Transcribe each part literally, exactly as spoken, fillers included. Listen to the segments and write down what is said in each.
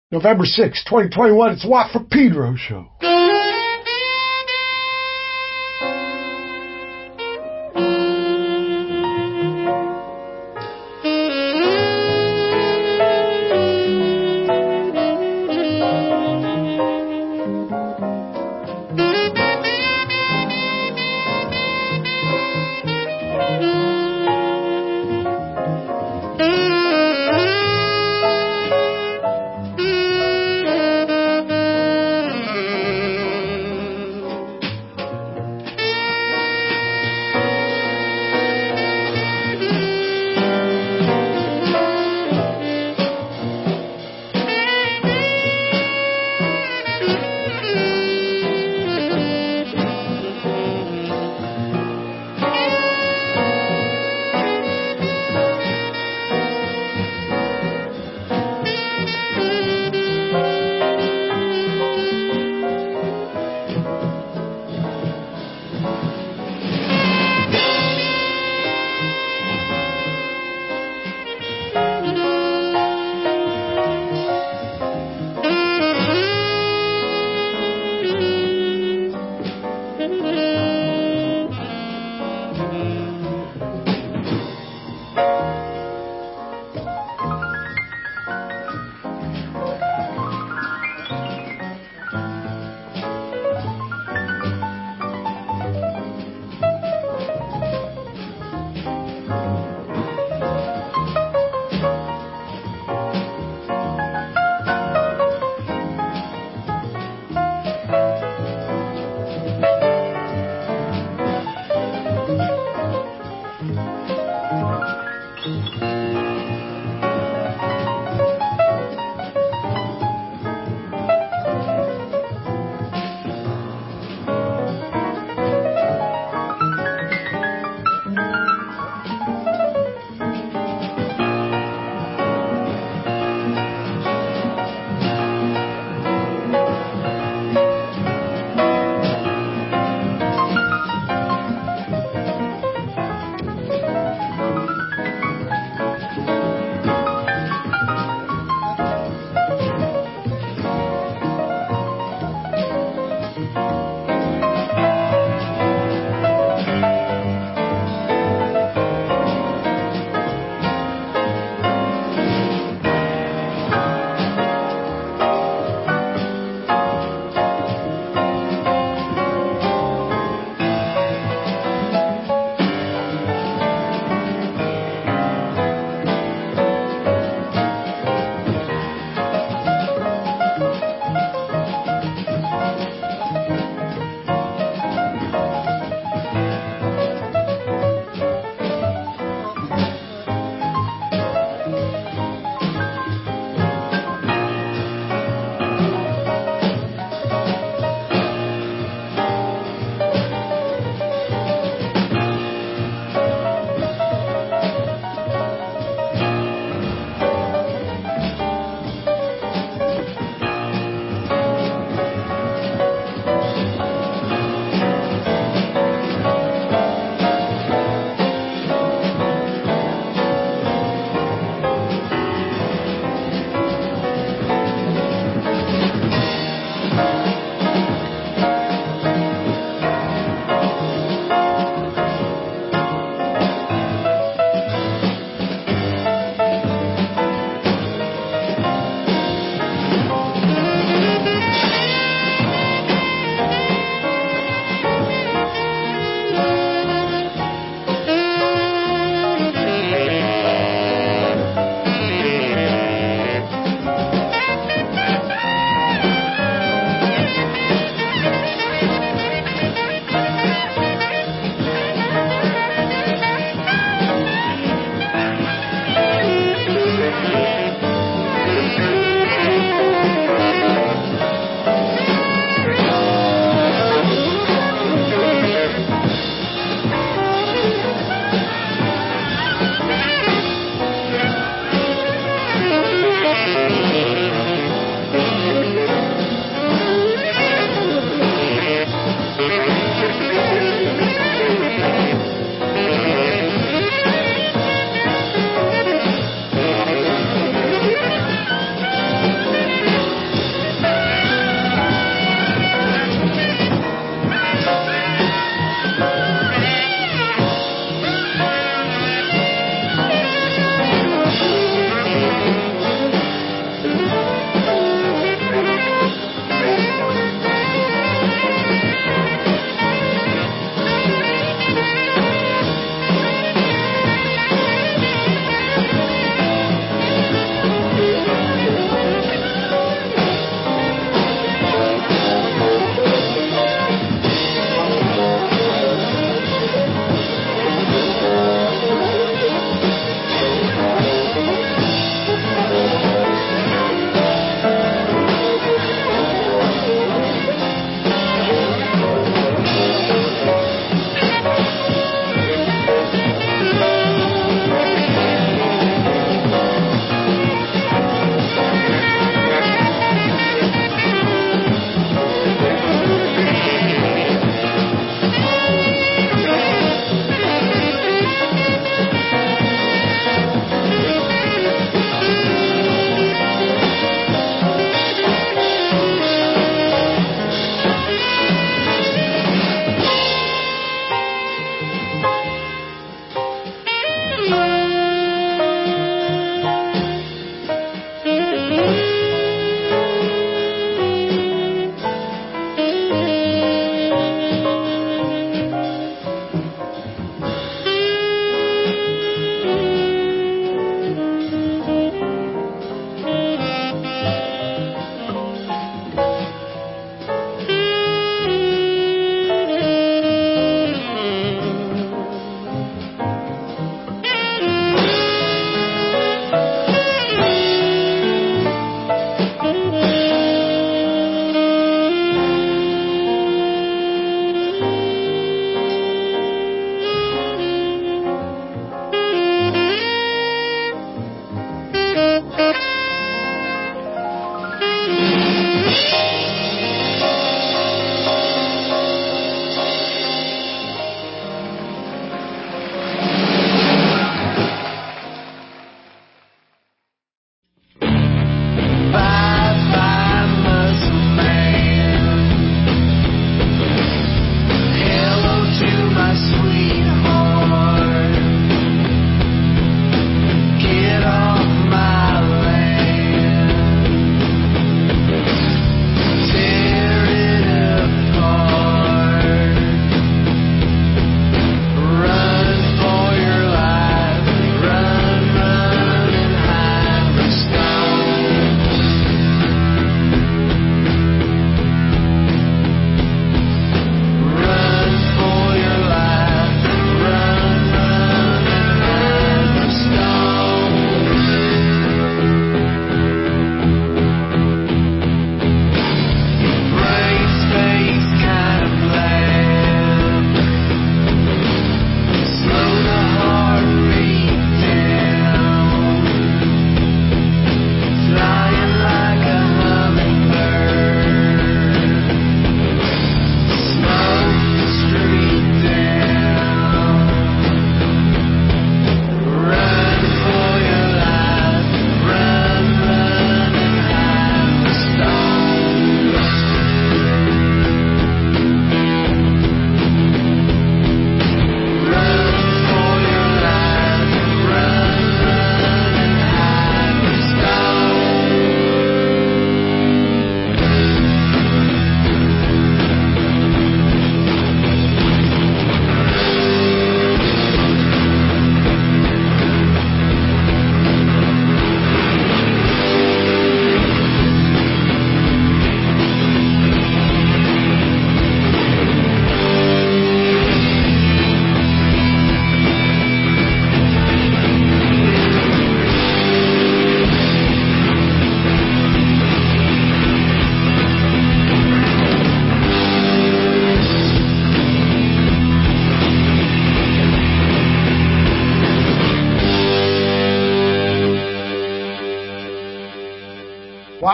November sixth, twenty twenty-one, it's Watt from Pedro Show.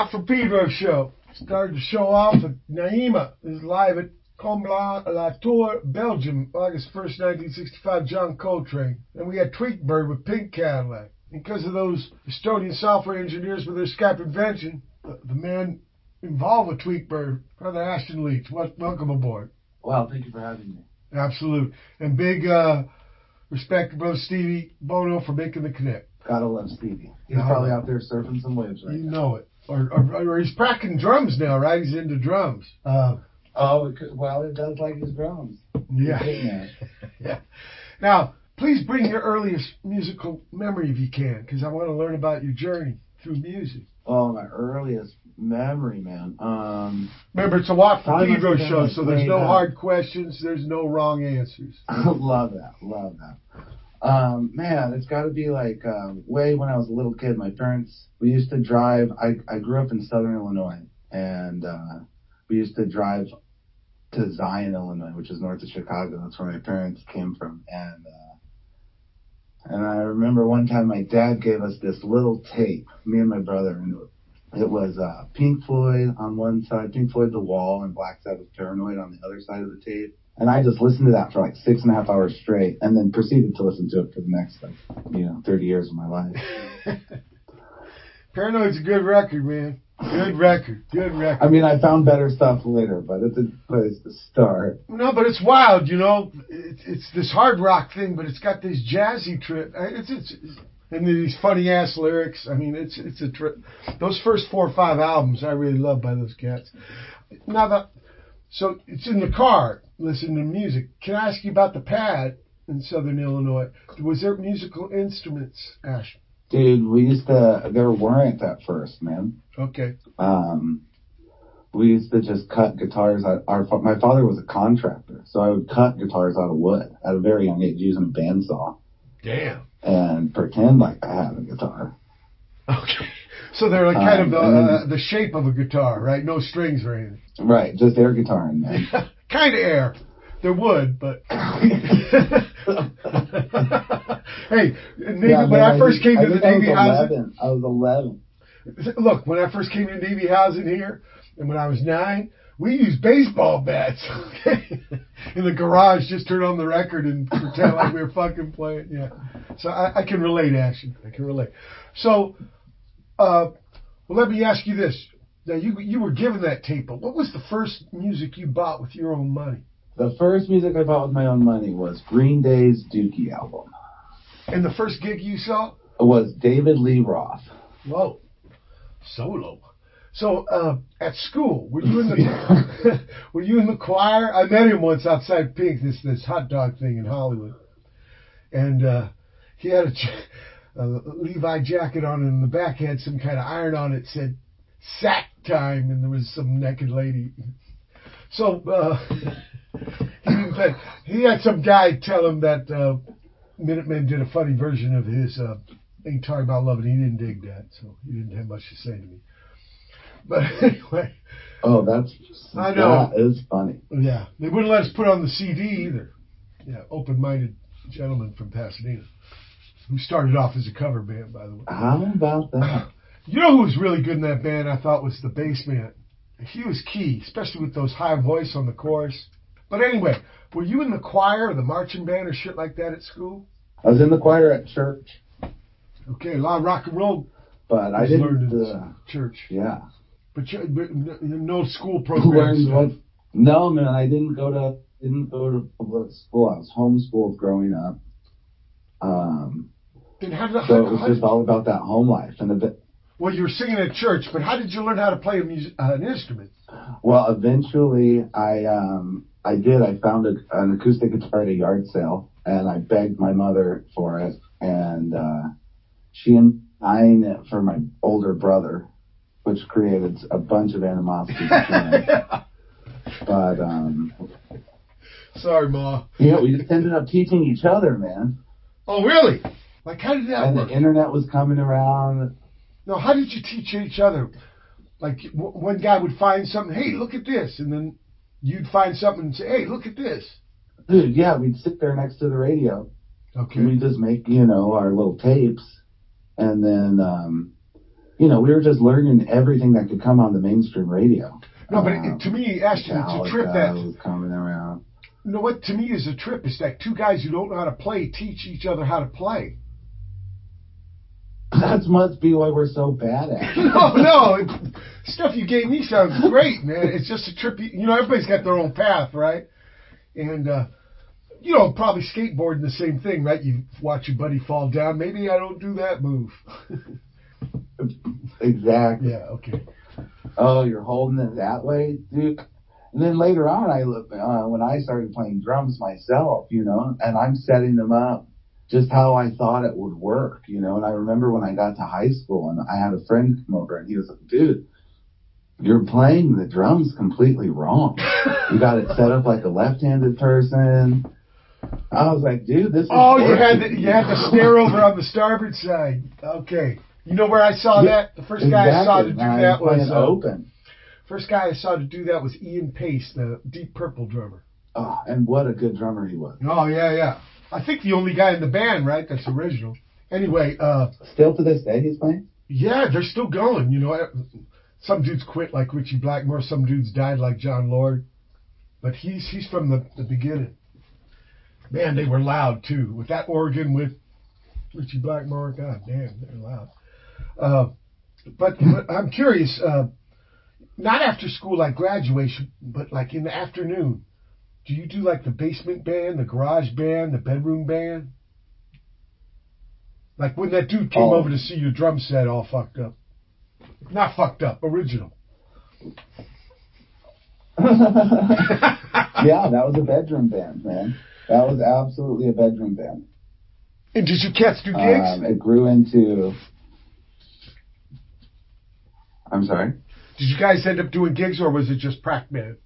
Watt from Pedro show. Started the show off with Naima. This is live at Comblain-la-Tour, Belgium, August first, nineteen sixty-five, John Coltrane. And we had Tweakbird with Pink Cadillac. Because of those Estonian software engineers with their Skype invention, the, the man involved with Tweakbird, Brother Ashton Leach, welcome aboard. Well, thank you for having me. Absolute. And big uh, respect to Brother Stevie Bono for making the connect. Gotta love Stevie. He's No. probably out there surfing some waves right You now. know it. Or, or, or he's practicing drums now, right? He's into drums. Uh, oh, it could, well, it does like his drums. Yeah. Yeah. Yeah. Now, please bring your earliest musical memory if you can, because I want to learn about your journey through music. Oh, my earliest memory, man. Um, Remember, it's a Watt from Probably Pedro must have been show, like so there's way no back. hard questions. There's no wrong answers. love that. Love that. Um, man, it's got to be like um, way when I was a little kid. My parents, we used to drive. I, I grew up in Southern Illinois, and uh, we used to drive to Zion, Illinois, which is north of Chicago. That's where my parents came from. And uh, and I remember one time my dad gave us this little tape, me and my brother, and it was uh, Pink Floyd on one side, Pink Floyd The Wall, and Black Sabbath Paranoid on the other side of the tape. And I just listened to that for like six and a half hours straight, and then proceeded to listen to it for the next, like, you know, thirty years of my life. Paranoid's a good record, man. Good record. Good record. I mean, I found better stuff later, but it's a good place to start. No, but it's wild, you know. It's, it's this hard rock thing, but it's got this jazzy trip. It's, it's, it's and these funny ass lyrics. I mean, it's it's a trip. Those first four or five albums I really love by those cats. Now that so it's in the car listening to music. Can I ask you about the pad in Southern Illinois? Was there musical instruments, Ash? Dude, we used to, there weren't at first, man. Okay. Um, we used to just cut guitars out. Our, my father was a contractor, so I would cut guitars out of wood at a very young age using a bandsaw. Damn. And pretend like I had a guitar. Okay. So they're like kind Um, of the, and then- uh, the shape of a guitar, right? No strings or anything. Right, just air guitar in there. Kind of air. There would, but hey, Navy, Yeah, when man, I first think- came I to the think I was Navy housing, eleven. I was eleven. look, when I first came to Navy housing here, and when I was nine, we used baseball bats. Okay, in the garage, just turn on the record and pretend like we were fucking playing. Yeah, so I, I can relate, Ashton. I can relate. So, uh, well, let me ask you this. Now, you you were given that tape, but what was the first music you bought with your own money? The first music I bought with my own money was Green Day's Dookie album. And the first gig you saw? It was David Lee Roth. Whoa, solo. So uh, at school, were you in the were you in the choir? I met him once outside Pink, this this hot dog thing in Hollywood, and uh, he had a, j- a Levi jacket on, and in the back had some kind of iron on it. Said "sack time," and there was some naked lady. So uh, he didn't play. He had some guy tell him that uh, Minutemen did a funny version of his uh, "Ain't Talking About Love," and he didn't dig that, so he didn't have much to say to me. But anyway. Oh, that's I know. That is funny. Yeah. They wouldn't let us put on the C D either. Yeah, open-minded gentleman from Pasadena who started off as a cover band, by the way. How about that? You know who was really good in that band, I thought, was the bass man. He was key, especially with those high voice on the chorus. But anyway, were you in the choir or the marching band or shit like that at school? I was in the choir at church, Okay, a lot of rock and roll but I was didn't. learned in Uh, church. yeah. But, you, but no no school Learned programs. what? No, man. I didn't go to didn't go to public school. I was homeschooled growing up. Um, Then how did, so how, it was how just did, all about that home life and a bit. well, you were singing at church, but how did you learn how to play a music, uh, an instrument? Well, eventually, I um, I did. I found a, an acoustic guitar at a yard sale, and I begged my mother for it, and uh, she and I it for my older brother, which created a bunch of animosity between us. But um, Sorry, Ma. yeah, we just ended up teaching each other, man. Oh, really? Like, how did that And work? the internet was coming around. No, how did you teach each other? Like, w- one guy would find something, hey, look at this, and then you'd find something and say, hey, look at this. Dude, yeah, we'd sit there next to the radio. Okay. And we'd just make, you know, our little tapes. And then um, you know, we were just learning everything that could come on the mainstream radio. No, but um, it, to me, Ashton, it's a trip that was coming around. You know what? To me, is a trip. It's like two guys who don't know how to play teach each other how to play. That must be why we're so bad at it. no, no. It, stuff you gave me sounds great, man. It's just a trip. You, you know, everybody's got their own path, right? And, uh, you know, probably skateboarding the same thing, right? You watch your buddy fall down. Maybe I don't do that move. Exactly. Yeah, okay. Oh, you're holding it that way, dude? And then later on, I uh, when I started playing drums myself, you know, and I'm setting them up just how I thought it would work, you know. And I remember when I got to high school and I had a friend come over and he was like, dude, you're playing the drums completely wrong. You got it set up like a left-handed person. I was like, dude, this is Oh, you working. had the, you had the snare over on the starboard side. Okay. You know where I saw Yeah, that? The first guy exactly. I saw to do I that was was... Uh, open. First guy I saw to do that was Ian Pace, the Deep Purple drummer. Oh, and what a good drummer he was. Oh, yeah, yeah. I think the only guy in the band, right, that's original. Anyway, uh... Still to this day he's playing? Yeah, they're still going, you know. Some dudes quit like Richie Blackmore. Some dudes died like John Lord. But he's he's from the, the beginning. Man, they were loud, too. With that organ with Richie Blackmore, god damn, they're loud. Uh, but, but I'm curious... Uh, Not after school, like graduation, but like in the afternoon. Do you do like the basement band, the garage band, the bedroom band? Like when that dude came oh. over to see your drum set all fucked up. Not fucked up, original. Yeah, that was a bedroom band, man. That was absolutely a bedroom band. And did you cats do gigs? Um, it grew into... I'm sorry? Did you guys end up doing gigs, or was it just prac band?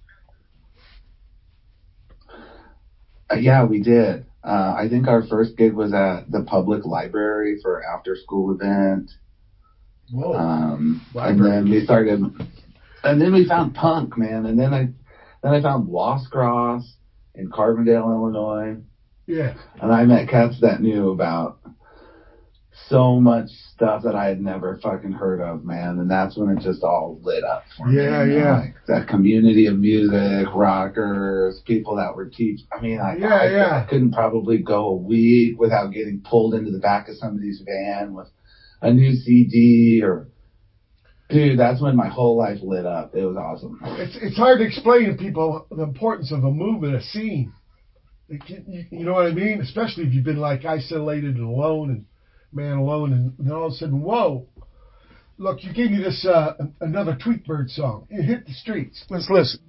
Uh, yeah, we did. Uh, I think our first gig was at the public library for an after-school event. Whoa! Um, and then we started, and then we found punk, man. And then I, then I found Lost Cross in Carbondale, Illinois. Yeah. And I met cats that knew about so much stuff that I had never fucking heard of, man. And that's when it just all lit up for yeah, me. Yeah, yeah. Like that community of music, rockers, people that were teaching. I mean, I, yeah, I, yeah. I couldn't probably go a week without getting pulled into the back of somebody's van with a new C D or... Dude, that's when my whole life lit up. It was awesome. It's it's hard to explain to people the importance of a movement, a scene. It, you, you know what I mean? Especially if you've been like isolated and alone and man alone, and then all of a sudden, whoa! Look, you gave me this uh, another Tweetbird song. It hit the streets. Let's listen.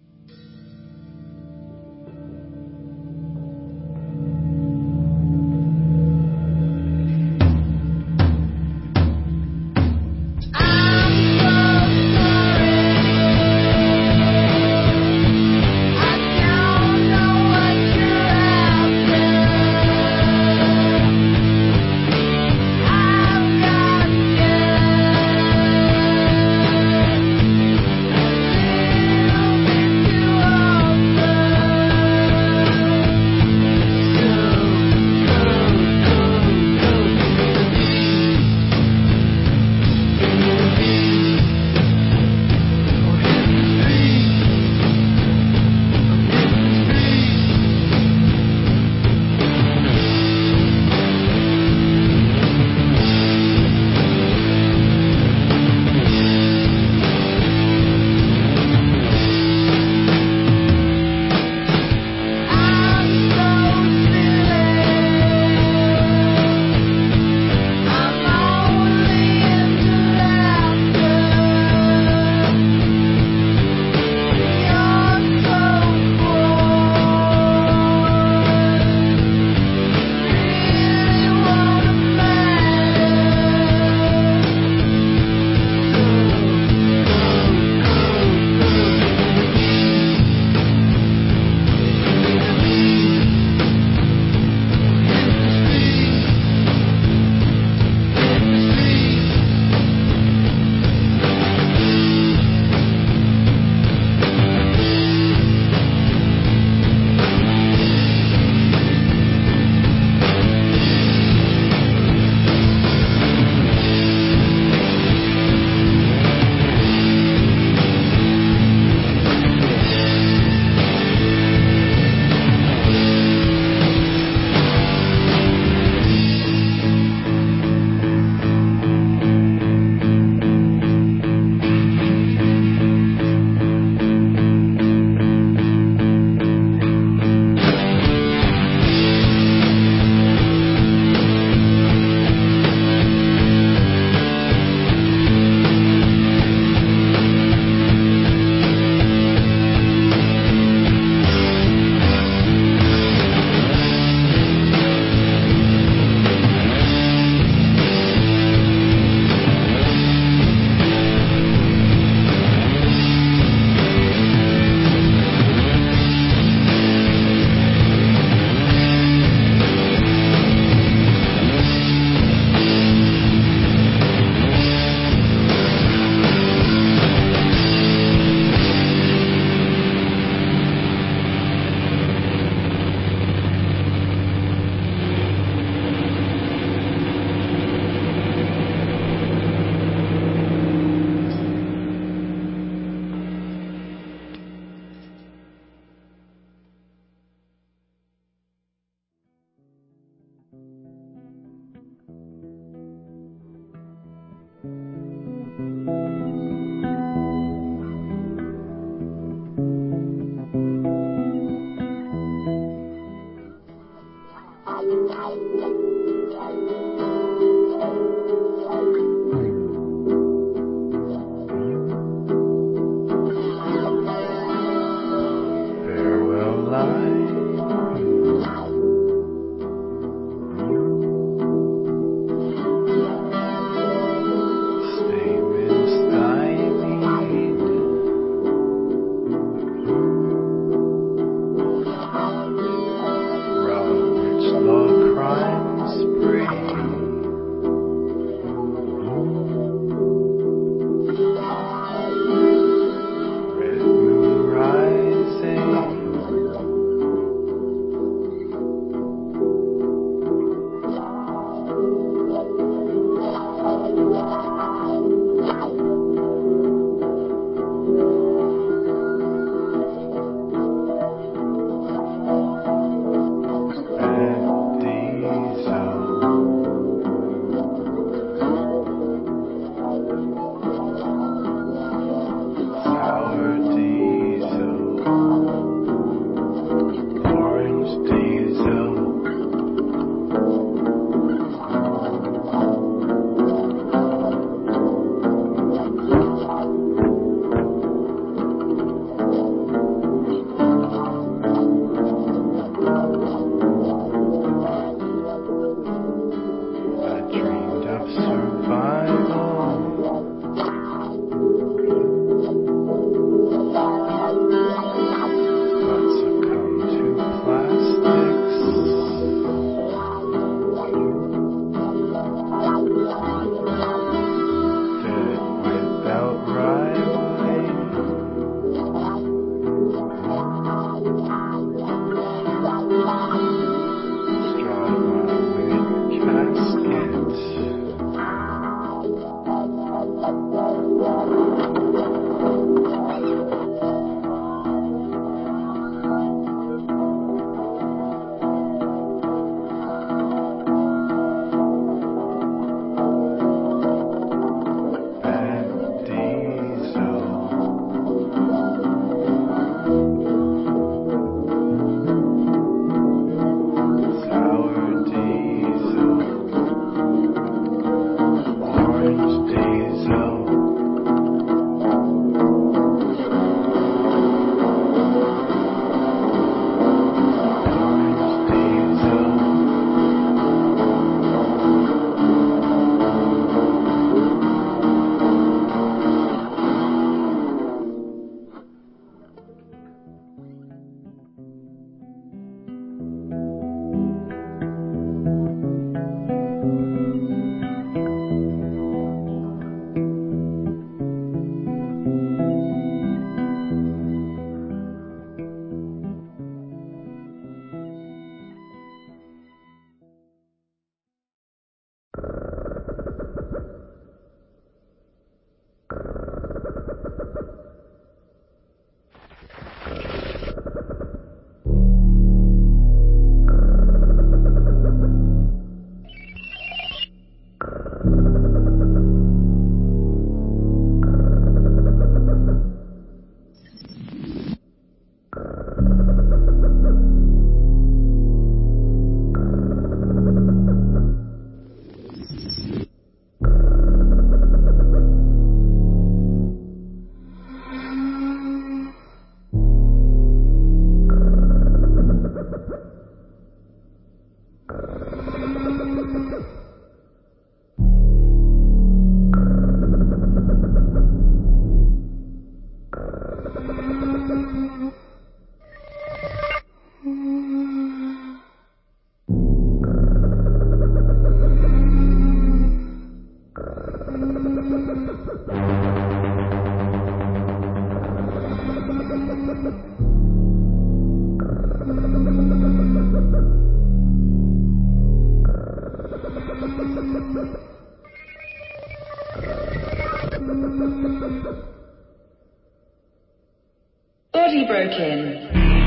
Body broken.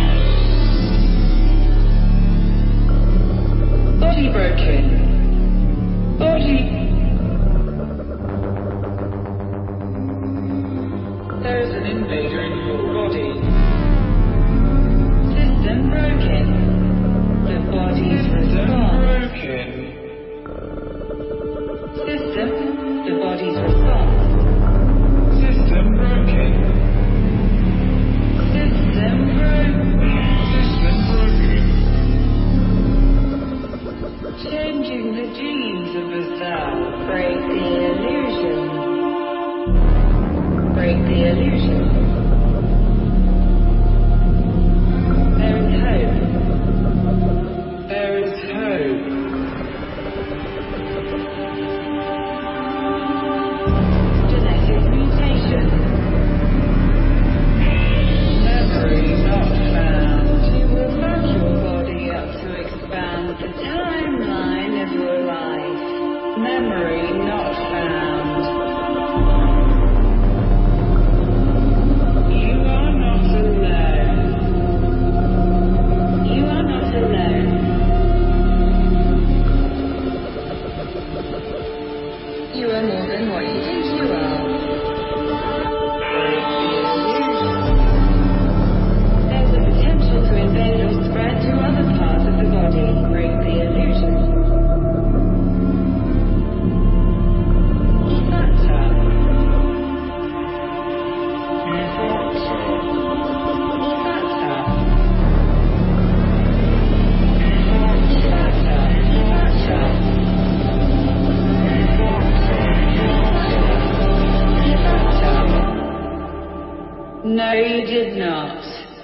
Body broken. Body. There is an invader in your body. System broken. The body's response. System. The body's response. System broken. System broken. System broken. Changing the genes of a cell. Break the illusion. Break the illusion. There is hope. There is hope. Genetic mutation. Memory not found. You will fuck your body up to expand the timeline of your life. Memory not found. You are not alone. You are not alone. You are more than what you think you are. There's a potential to invade or spread to other parts of the body. Break the illusion. Factor. No, you did not.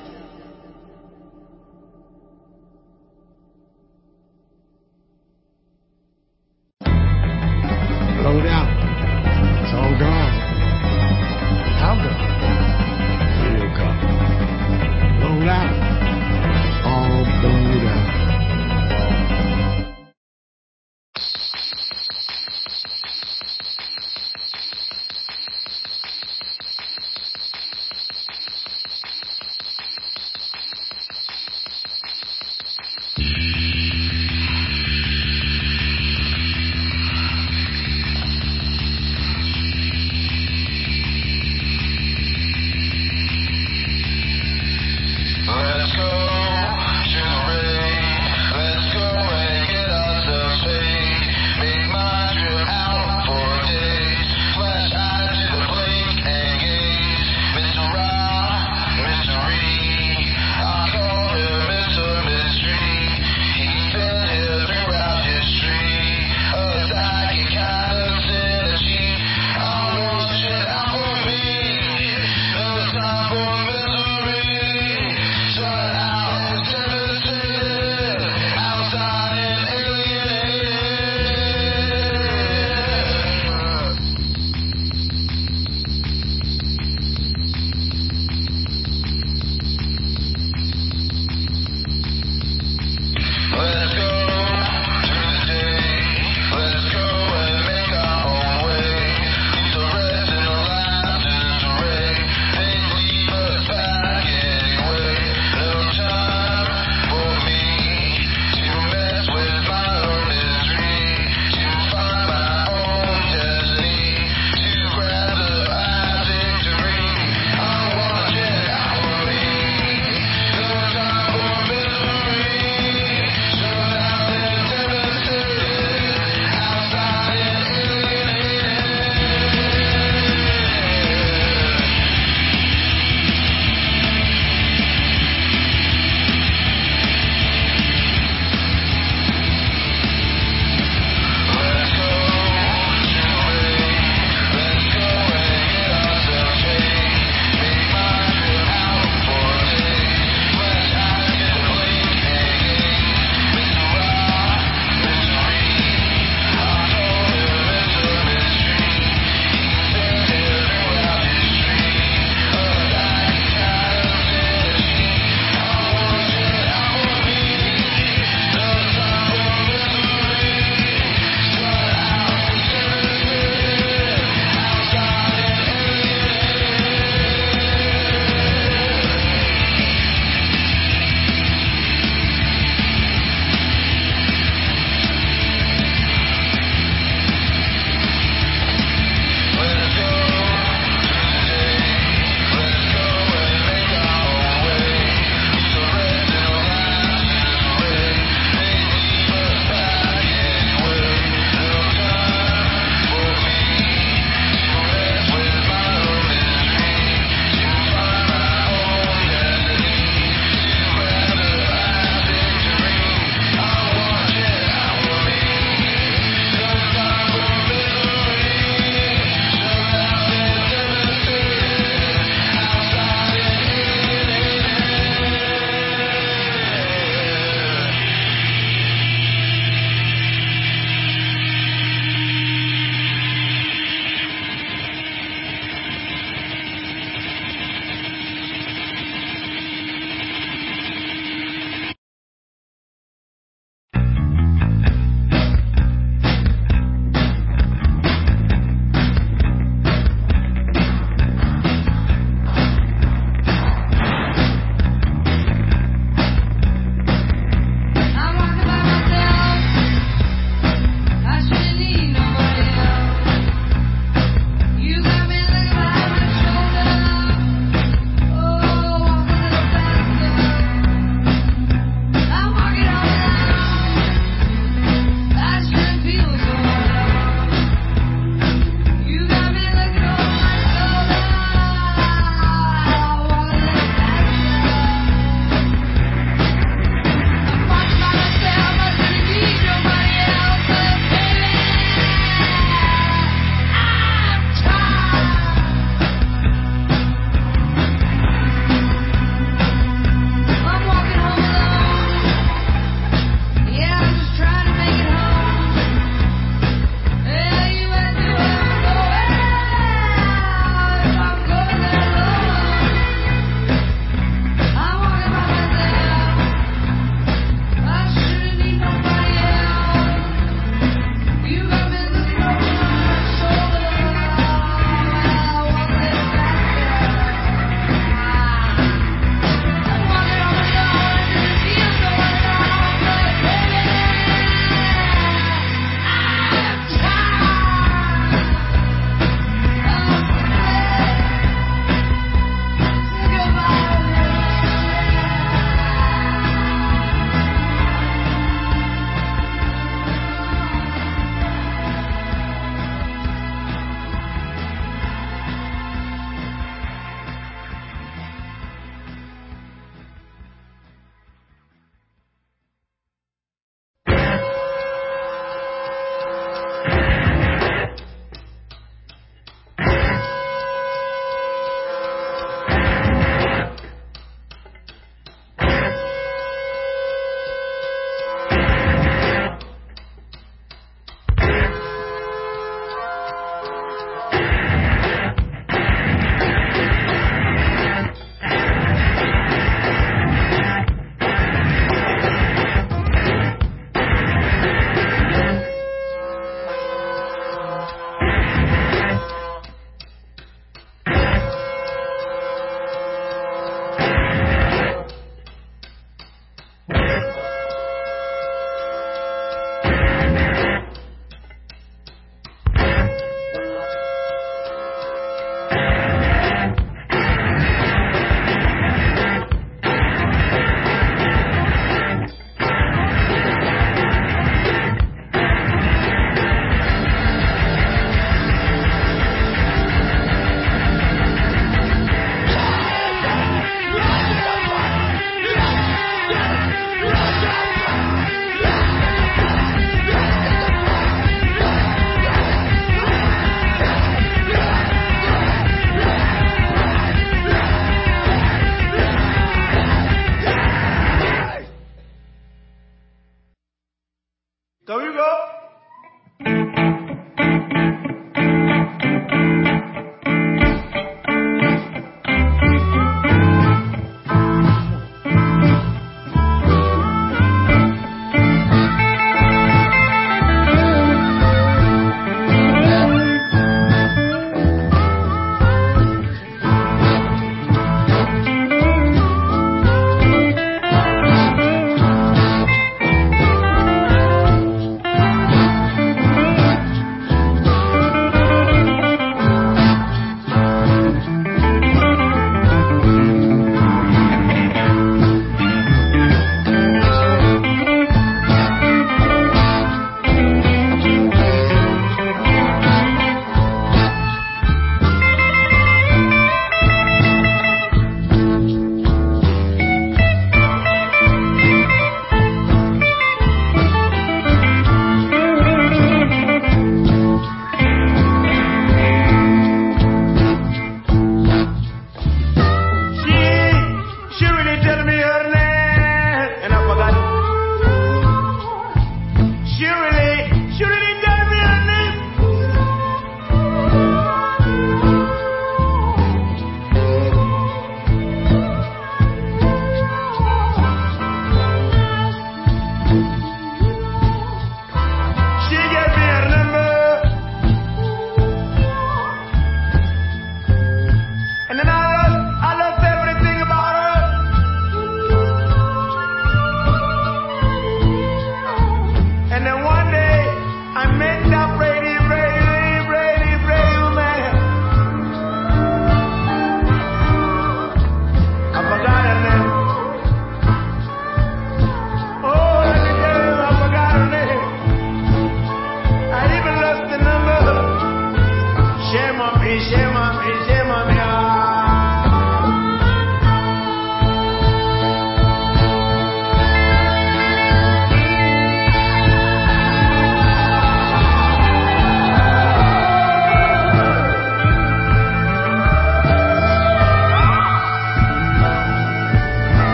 Blow it out. It's all gone. How gone? Real gone. Blow it out. All blown out.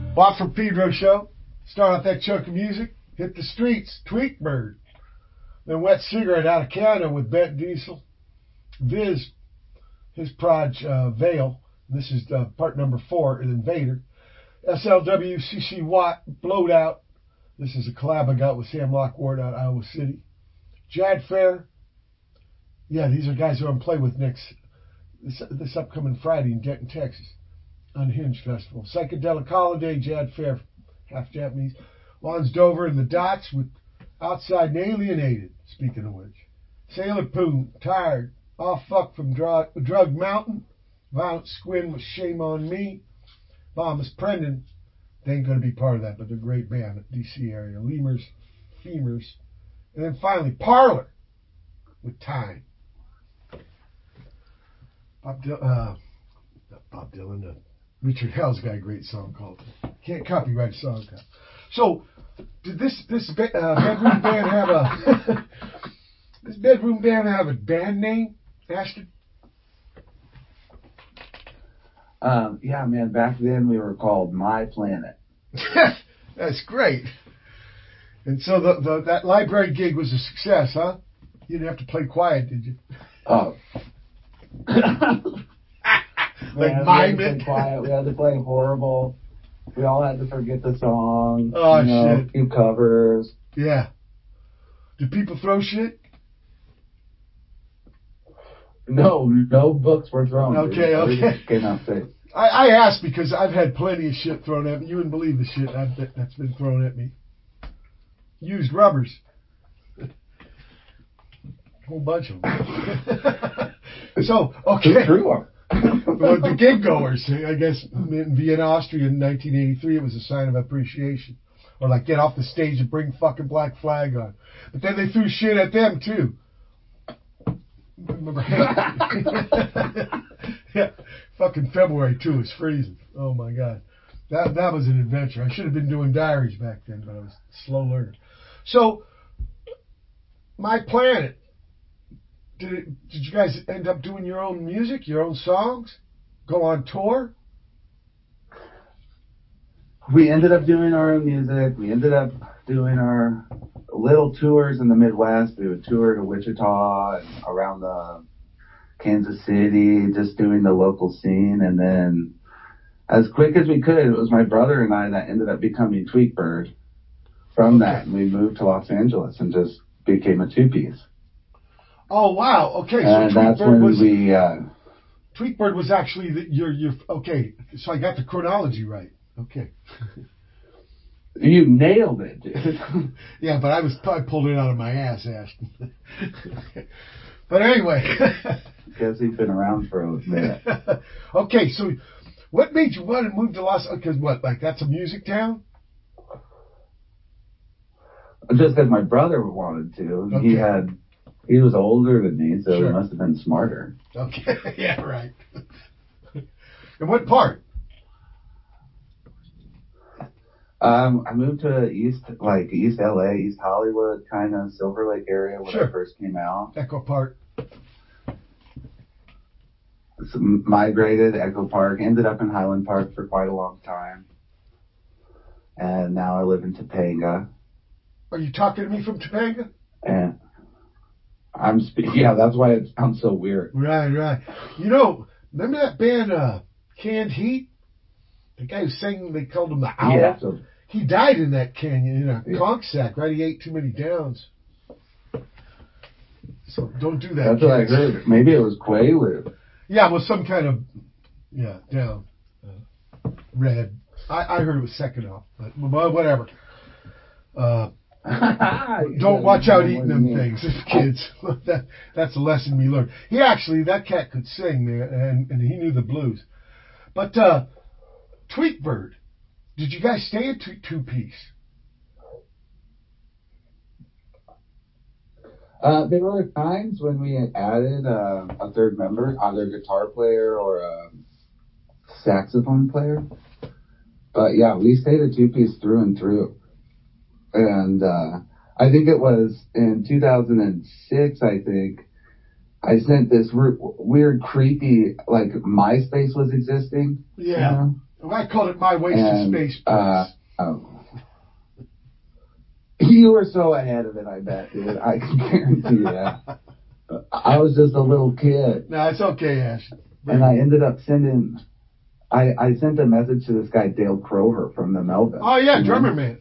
Bob from Pedro Show. Start off that chunk of music. Hit the streets. Tweakbird. Then Wet Cigarette out of Canada with Bette Diesel. Viz, his proj, uh, Veil. This is uh, part number four, Invader. S L W C C Watt, Blowed Out. This is a collab I got with Sam Lockward out of Iowa City. Jad Fair. Yeah, these are guys who I'm playing with next this, this upcoming Friday in Denton, Texas. Unhinged Festival. Psychedelic Holiday, Jad Fair, half Japanese. Lons Dover and the Dots with Outside and Alienated, speaking of which. Sailor Poon, Tired. All Fuck from Drug, Drug Mountain. Violent Squin with Shame on Me. Thomas Prendon. They ain't going to be part of that, but they're a great band at D C area. Lemurs, Femurs. And then finally, Parlor with Time. Bob, Dil- uh, not Bob Dylan, uh, Richard Hell's got a great song called Can't Copyright a Song. So, did this this be- uh, bedroom band have a this bedroom band have a band name, Ashton? Um, yeah, man. Back then we were called My Planet. That's great. And so the, the that library gig was a success, huh? You didn't have to play quiet, did you? Oh. Like Man, mime we had to it. play quiet. We had to play horrible. We all had to forget the song. Oh, you know, shit. A few covers. Yeah. Did people throw shit? No, no books were thrown. Okay, dude. Everything okay. just came out safe. I, I asked because I've had plenty of shit thrown at me. You wouldn't believe the shit I've, that's been thrown at me. Used rubbers. Whole bunch of them. So, okay. Who threw them? Well, the gig goers, I guess, in Vienna, Austria in nineteen eighty-three, it was a sign of appreciation. Or like, get off the stage and bring fucking Black Flag on. But then they threw shit at them, too. Remember? Yeah. Fucking February, too, is freezing. Oh, my God. That that was an adventure. I should have been doing diaries back then, but I was a slow learner. So, My Planet. Did it, did you guys end up doing your own music, your own songs? Go on tour? We ended up doing our own music. We ended up doing our little tours in the Midwest. We would tour to Wichita and around the Kansas City, just doing the local scene. And then as quick as we could, it was my brother and I that ended up becoming Tweakbird from Okay. that. And we moved to Los Angeles and just became a two-piece. Oh, wow. Okay, so And that's Tweakbird when was... we... Uh, Tweakbird was actually the, your your okay. So I got the chronology right. Okay. you nailed it, dude. Yeah, but I was I pulled it out of my ass, Ashton. But anyway. Guess he's been around for a minute. Okay, so what made you want to move to Los? Because what, like that's a music town? Just because my brother wanted to. Okay. He had. He was older than me, so Sure. he must have been smarter. Okay. Yeah, right. And what part? Um, I moved to East, like East L A, East Hollywood, kind of Silver Lake area when Sure. I first came out. Echo Park. So migrated Echo Park, ended up in Highland Park for quite a long time, and now I live in Topanga. Are you talking to me from Topanga? And I'm spe- yeah, that's why it sounds so weird. Right, right. You know, remember that band uh, Canned Heat? The guy who sang, they called him the Owl. Yeah. So, He died in that canyon in a Yeah. conch sack, right? He ate too many downs. So don't do that. that's what I kids. heard. Maybe it was Quaalude. Yeah, well, some kind of, yeah, down. Uh, red. I, I heard it was second off, but, but whatever. Uh, don't watch out eating them things, kids. that, that's a lesson we learned. He actually, that cat could sing, man, and, and he knew the blues. But uh, Tweakbird, did you guys stay a two, two-piece? Uh, there were times when we added uh, a third member, either a guitar player or a saxophone player. But yeah, we stayed a two-piece through and through. And uh, I think it was in two thousand six, I think, I sent this re- weird, creepy, like MySpace was existing. Yeah. You know? Well, I called it My Waste and, to Space. Uh, um, you were so ahead of it, I bet, dude. I can guarantee you that. I was just a little kid. No, it's okay, Ash. And I ended up sending, I, I sent a message to this guy, Dale Crover from the Melvins. Oh, yeah, you know? drummer man.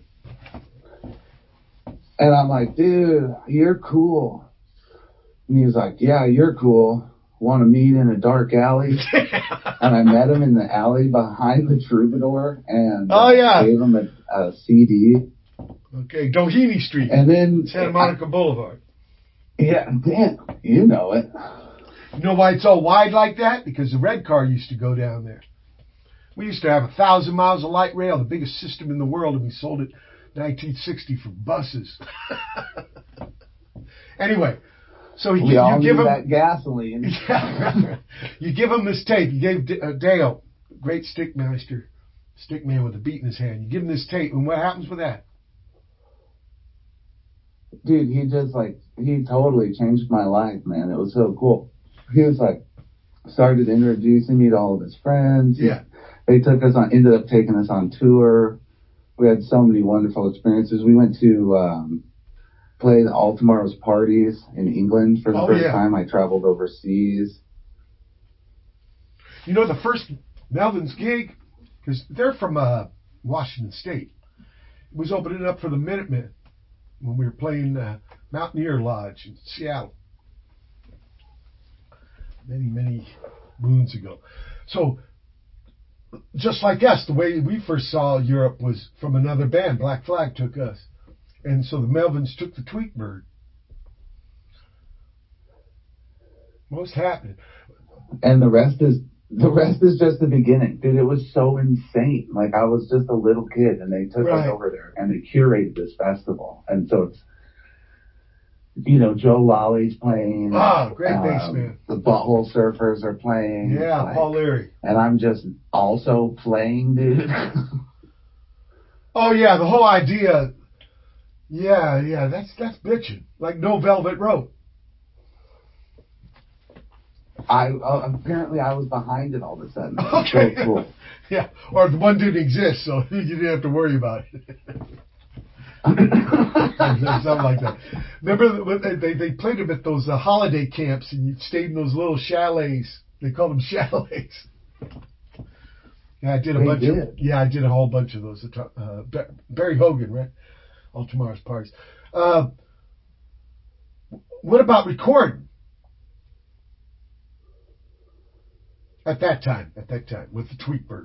And I'm like, dude, you're cool. And he was like, yeah, you're cool. Want to meet in a dark alley? And I met him in the alley behind the Troubadour and oh, yeah. uh, gave him a, a C D. Okay, Doheny Street. And then Santa Monica I, Boulevard. Yeah, damn, you know it. You know why it's all wide like that? Because the red car used to go down there. We used to have a thousand miles of light rail, the biggest system in the world, and we sold it in nineteen sixty for buses. Anyway, so he, we you all give need him that gasoline. Yeah, you give him this tape. You gave D- uh, Dale, great stickmaster, stickman with a beat in his hand. You give him this tape, and what happens with that? Dude, he just like he totally changed my life, man. It was so cool. He was like started introducing me to all of his friends. Yeah. They took us on, ended up taking us on tour. We had so many wonderful experiences. We went to um, play the All Tomorrow's Parties in England for the oh, first yeah. time. I traveled overseas. You know, the first Melvins gig, because they're from uh, Washington State, it was opening up for the Minutemen when we were playing uh, Mountaineer Lodge in Seattle. Many, many moons ago. So, just like us, the way we first saw Europe was from another band. Black Flag took us. And so the Melvins took the Tweakbird. What's happening? And the rest is the rest is just the beginning. Dude, it was so insane. Like, I was just a little kid, and they took right. us over there, and they curated this festival. And so it's, you know, Joe Lolly's playing. Ah, great um, bass man. The Butthole Surfers are playing. Yeah, like, Paul Leary. And I'm just also playing, dude. Oh, yeah, the whole idea. Yeah, yeah, that's that's bitching. Like No Velvet Rope. I uh, apparently I was behind it all of a sudden. Okay. So cool. Yeah, or the one didn't exist, so you didn't have to worry about it. Something like that. Remember, they they played them at those uh, holiday camps, and you stayed in those little chalets. They called them chalets. Yeah, I did a they bunch did. of. Yeah, I did a whole bunch of those. Uh, Barry Hogan, right? All Tomorrow's Parties. Uh, what about recording? At that time, at that time, with the Tweakbird.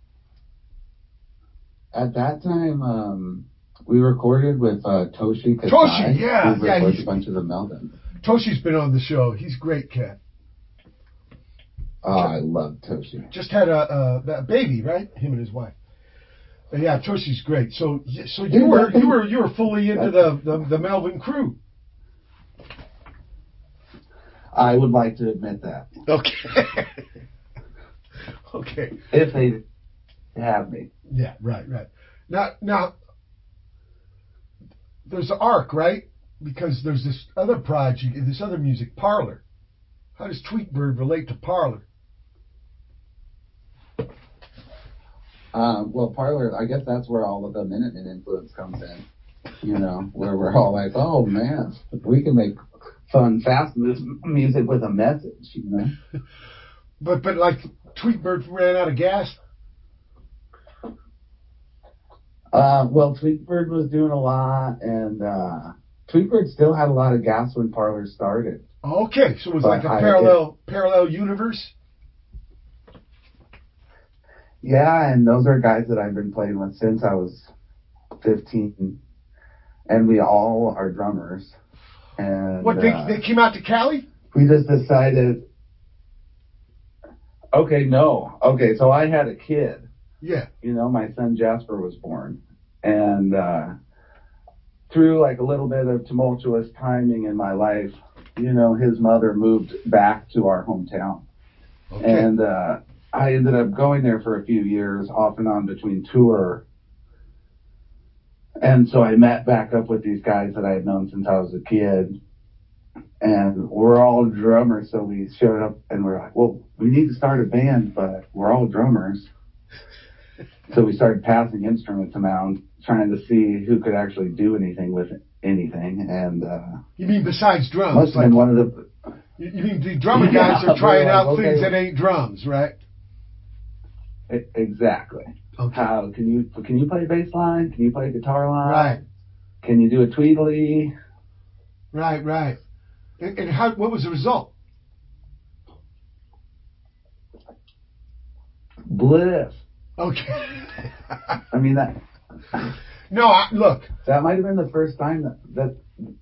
At that time, um, we recorded with uh, Toshi Kasai. Toshi, yeah, we yeah. recorded He's, a bunch of the Melvins. Toshi's been on the show. He's a great cat. Oh, I love Toshi. Just had a, a, a baby, right? Him and his wife. But yeah, Toshi's great. So, so you Dude, were thing, you were you were fully into the, the the Melvin crew. I would like to admit that. Okay. Okay. If they have me. Yeah, right, right. Now, now, there's the arc, right? Because there's this other project, this other music, Parlor. How does Tweakbird relate to Parlor? Um, well, Parlor, I guess that's where all of the Minutemen influence comes in. You know, where we're all like, oh man, we can make fun, fast music with a message, you know? But, but like, Tweakbird ran out of gas? Uh, well, Tweakbird was doing a lot, and uh, Tweakbird still had a lot of gas when Parlor started. Okay, so it was but like a I, parallel it, parallel universe? Yeah, and those are guys that I've been playing with since I was fifteen, and we all are drummers. And what, they, uh, they came out to Cali? We just decided, okay, no. Okay, so I had a kid. Yeah. You know, my son Jasper was born. And uh, through like a little bit of tumultuous timing in my life, you know, his mother moved back to our hometown. Okay. And uh, I ended up going there for a few years, off and on between tour. And so I met back up with these guys that I had known since I was a kid. And we're all drummers, so we showed up and we're like, well, we need to start a band, but we're all drummers. So we started passing instruments around, trying to see who could actually do anything with anything. And uh, you mean besides drums? Must have like, been one of the. You, you mean the drummer Yeah, guys are trying like, out okay, things that ain't drums, right? Exactly. Okay. How can you can you play bass line? Can you play guitar line? Right. Can you do a tweedly? Right, right. And, and how? What was the result? Bliss. Okay. I mean that. No, I, look. That might have been the first time that, that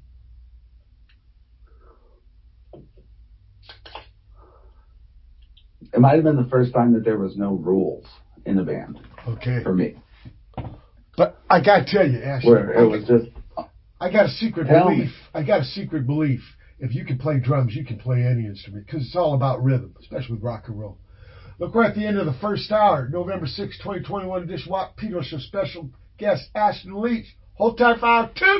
it might have been the first time that there was no rules in the band. Okay. For me. But I gotta tell you, Ashley, where it I, was just. I got a secret Tell belief. me. I got a secret belief. If you can play drums, you can play any instrument because it's all about rhythm, especially with rock and roll. Look, we're at the end of the first hour, November sixth, twenty twenty-one edition Watt Pedro Show special guest Ashton Leach. Hold tight for hour two.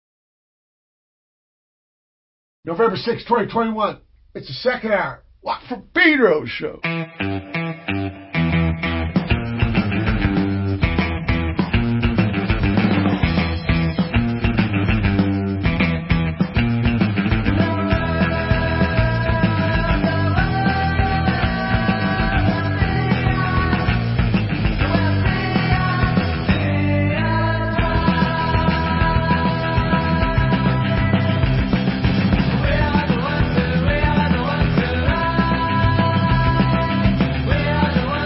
November sixth, twenty twenty-one. It's the second hour. Watt from Pedro Show. We are the ones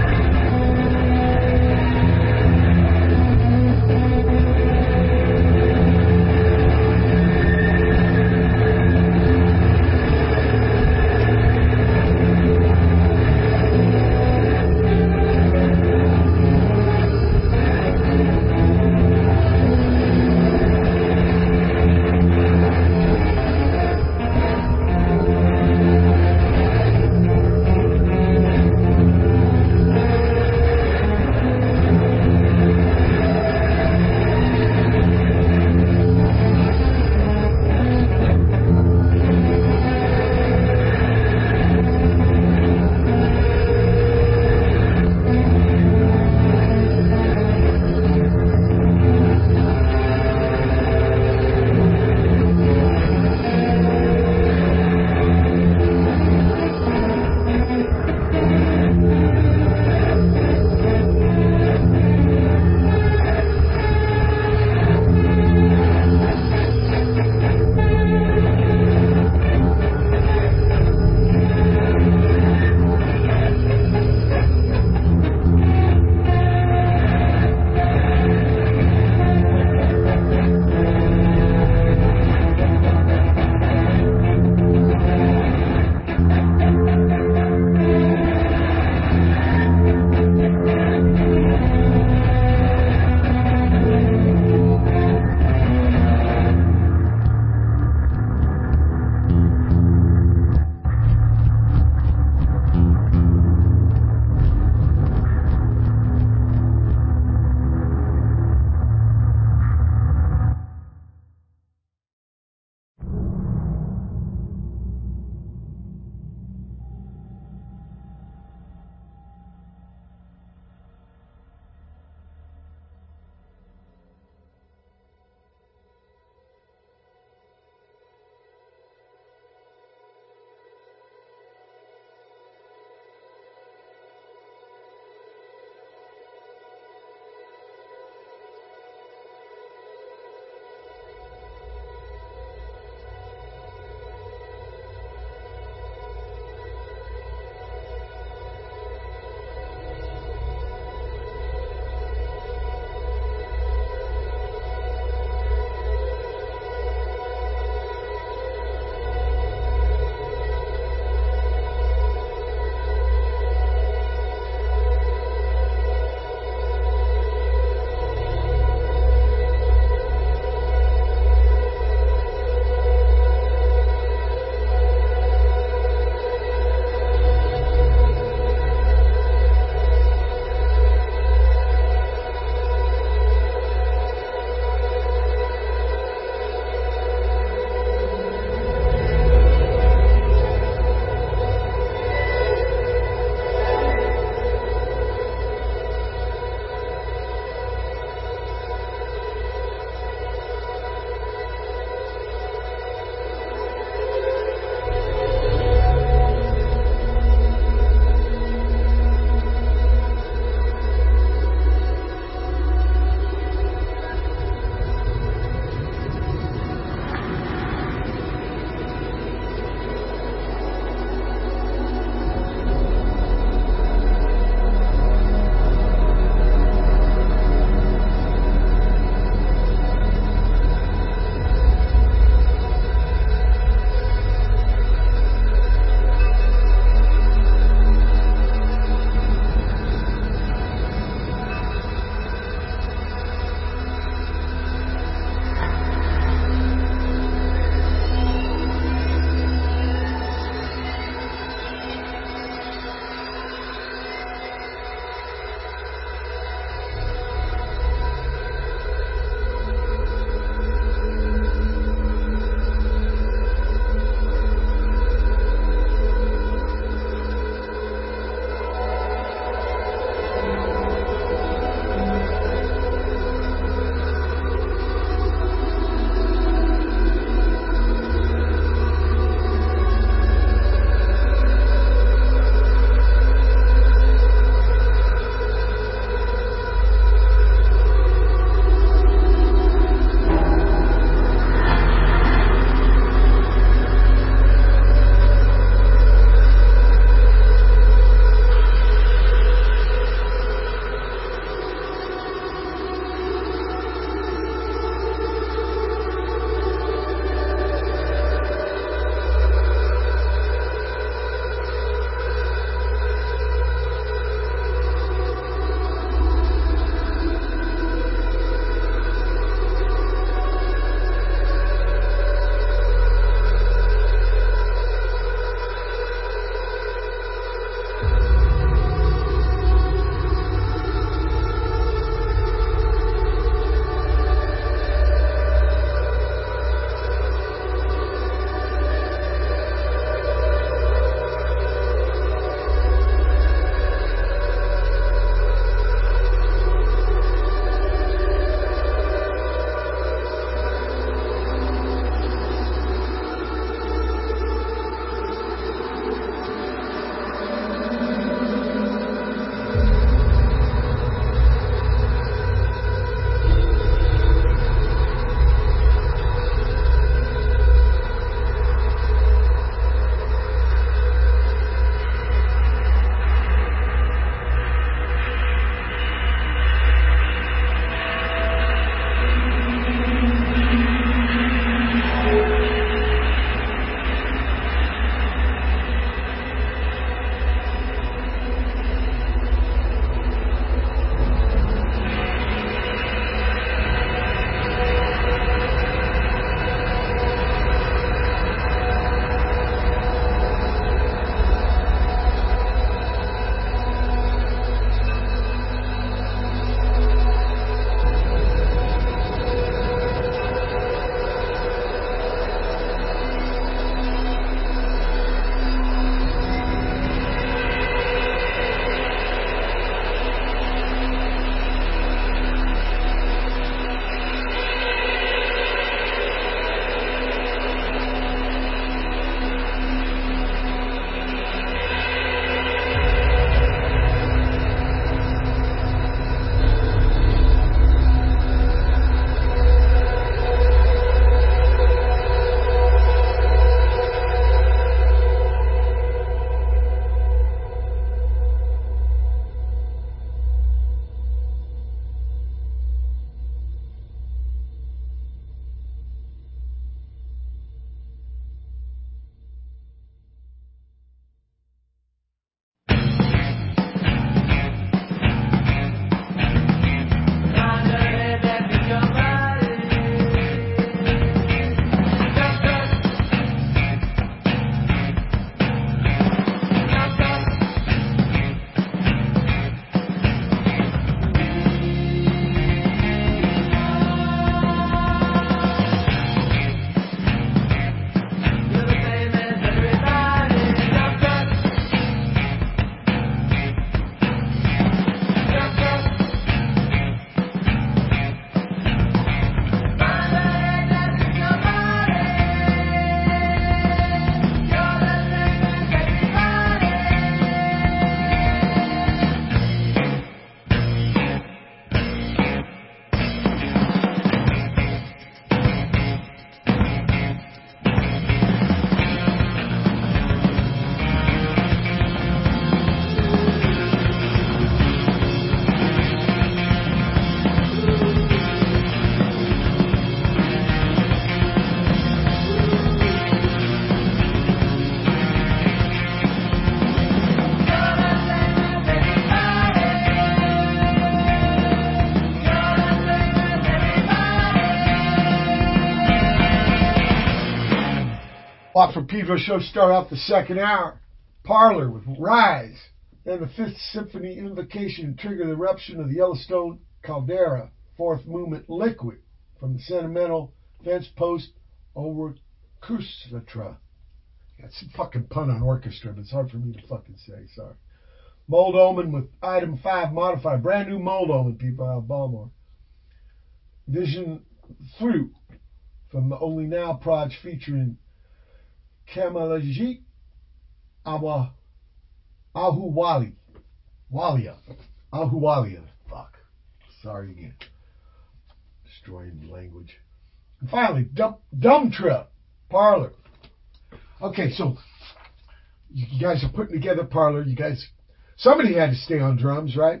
Walk from Pedro show start off the second hour. Parlor with Rise. Then the Fifth Symphony Invocation trigger the eruption of the Yellowstone Caldera. Fourth movement Liquid from the sentimental Fence Post Orchestra. Got some fucking pun on orchestra, but it's hard for me to fucking say. Sorry. Mold Omen with item five modified. Brand new Mold Omen, people out of Baltimore. Vision Through from the Only Now Proj featuring Kamalajit Awa Ahuwali. Walia. Ahuwalia. Fuck. Sorry again. Destroying the language. And finally, Dumb, Dumb Trip. Parlor. Okay, so you guys are putting together Parlor. You guys, somebody had to stay on drums, right?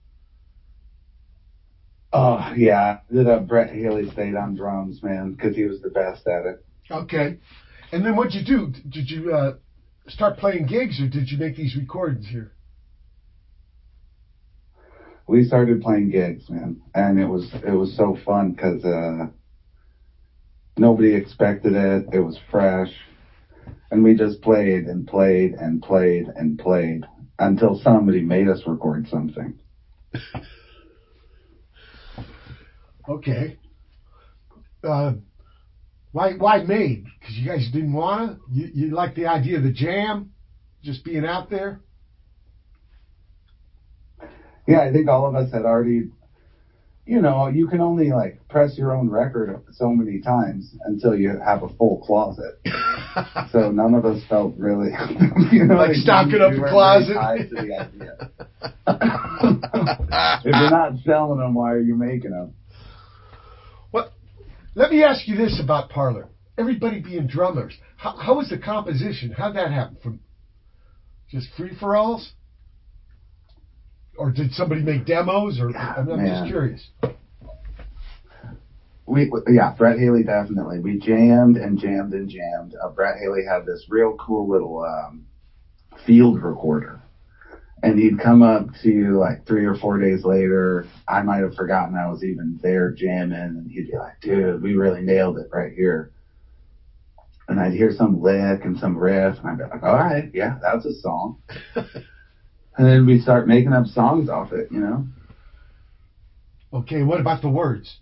Oh, yeah. Ended up Brett Haley stayed on drums, man, because he was the best at it. Okay. And then what'd you do? Did you uh, start playing gigs, or did you make these recordings here? We started playing gigs, man, and it was it was so fun because uh, nobody expected it. It was fresh, and we just played and played and played and played until somebody made us record something. Okay. Uh, why why made? Because you guys didn't want to? You, you like the idea of the jam? Just being out there? Yeah, I think all of us had already, you know, you can only like press your own record so many times until you have a full closet. So none of us felt really, you know, like stocking up we the closet. Tied to the idea. If you're not selling them, why are you making them? What? Let me ask you this about Parlor. Everybody being drummers. How, how was the composition? How'd that happen? From just free for alls? Or did somebody make demos? Or I'm, I'm just curious. We yeah, Brett Haley definitely. We jammed and jammed and jammed. Uh, Brett Haley had this real cool little um, field recorder, and he'd come up to you like three or four days later. I might have forgotten I was even there jamming, and he'd be like, "Dude, we really nailed it right here." And I'd hear some lick and some riff, and I'd be like, "All right, yeah, that's a song." And then we'd start making up songs off it, you know. Okay, what about the words?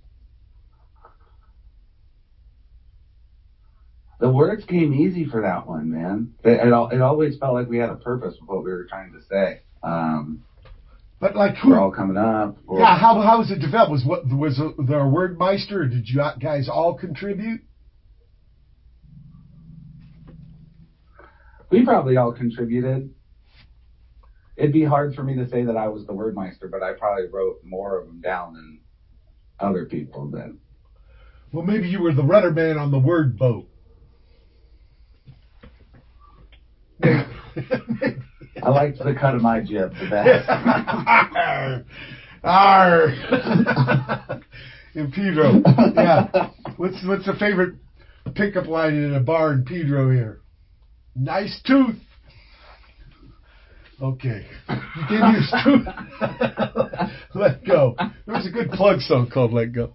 The words came easy for that one, man. It, it, it always felt like we had a purpose with what we were trying to say. Um, but like who? We're all coming up. Or, yeah, how how was it developed? Was what was there a word meister, or did you guys all contribute? We probably all contributed. It'd be hard for me to say that I was the wordmeister, but I probably wrote more of them down than other people did. Well, maybe you were the rudder man on the word boat. I liked the cut of my jib the best. Arr. Arr. In Pedro. Yeah. What's what's the favorite pickup line in a bar in Pedro here? Nice tooth. Okay. You can use tooth. Let Go. There was a good plug song called Let Go.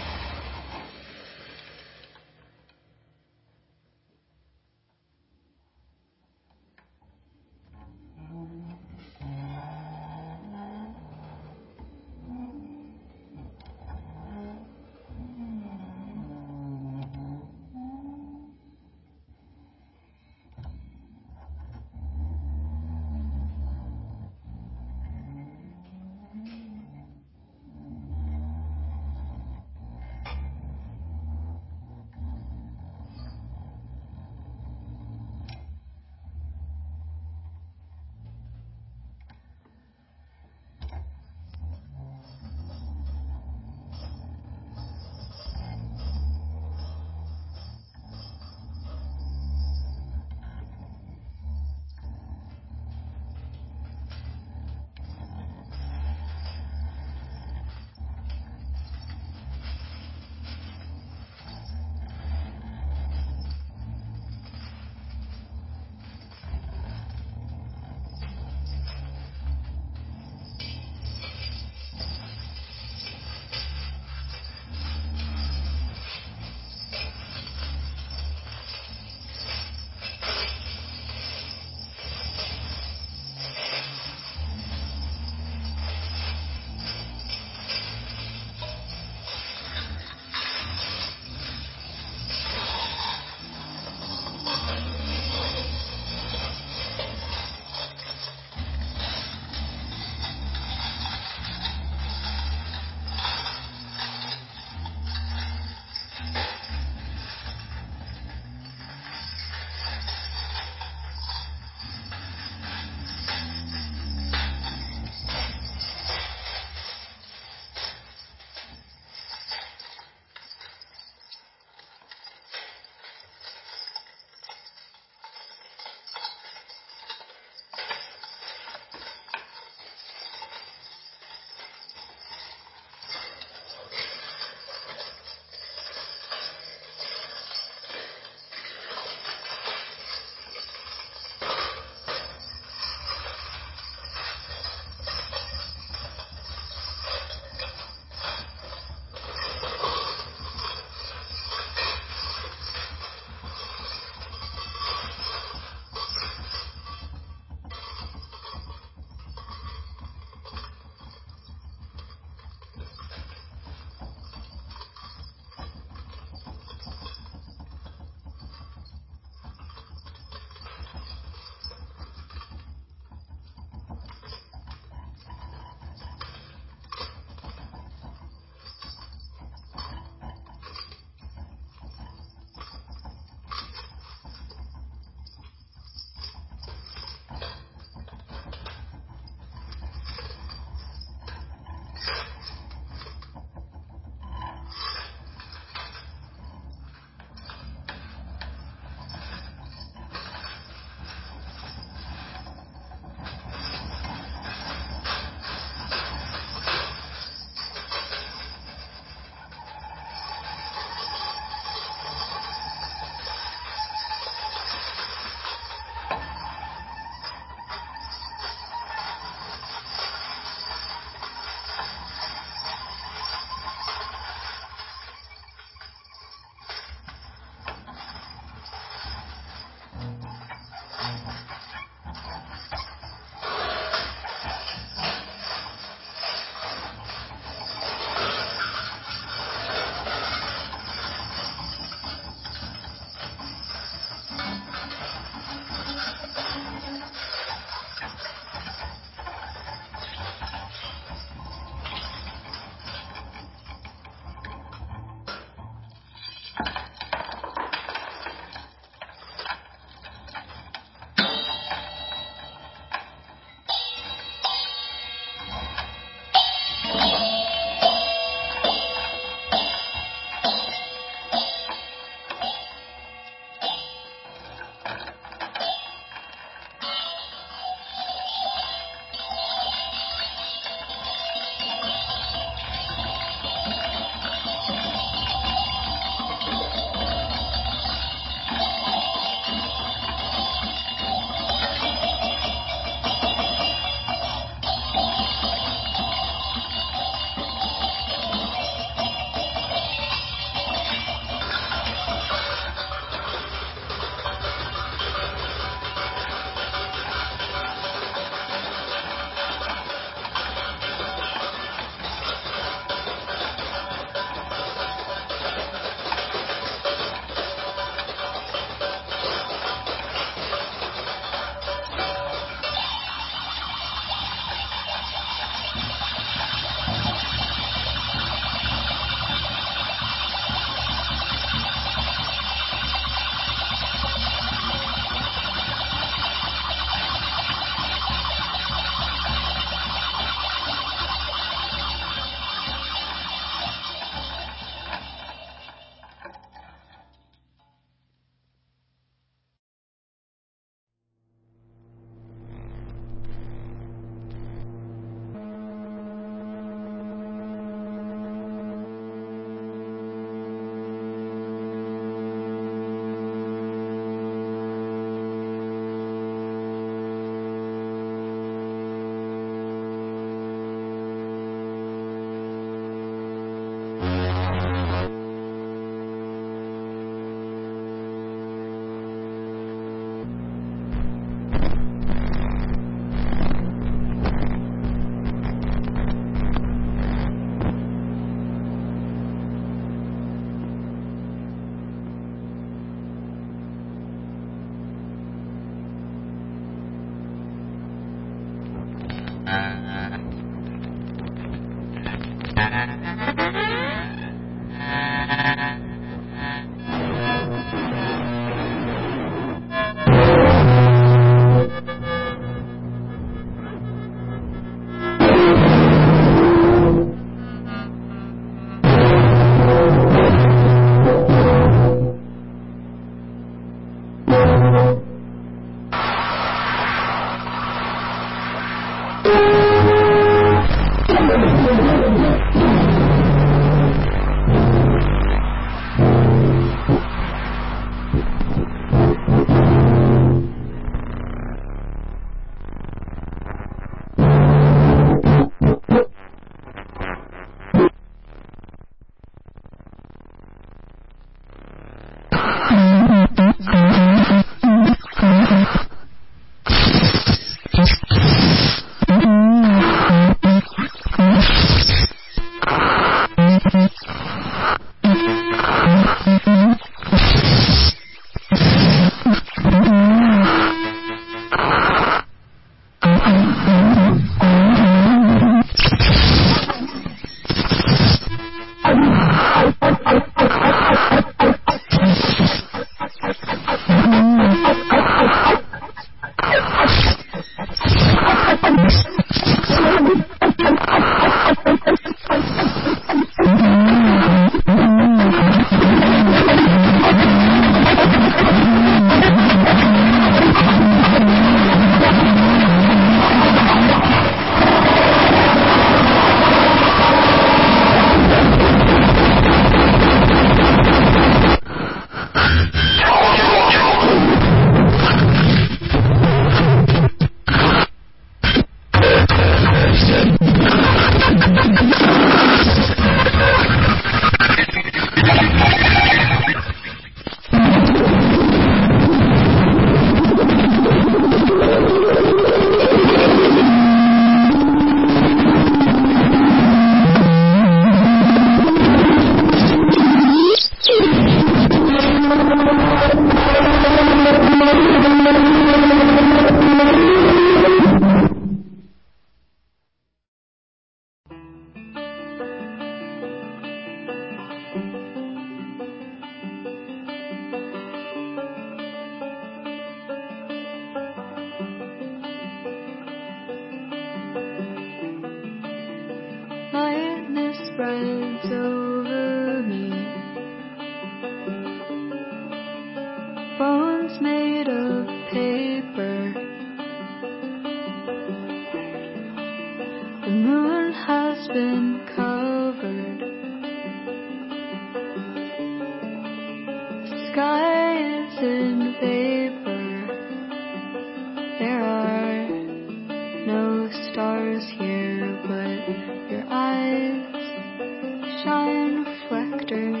sky is in vapor. There are no stars here, but your eyes shine reflectors.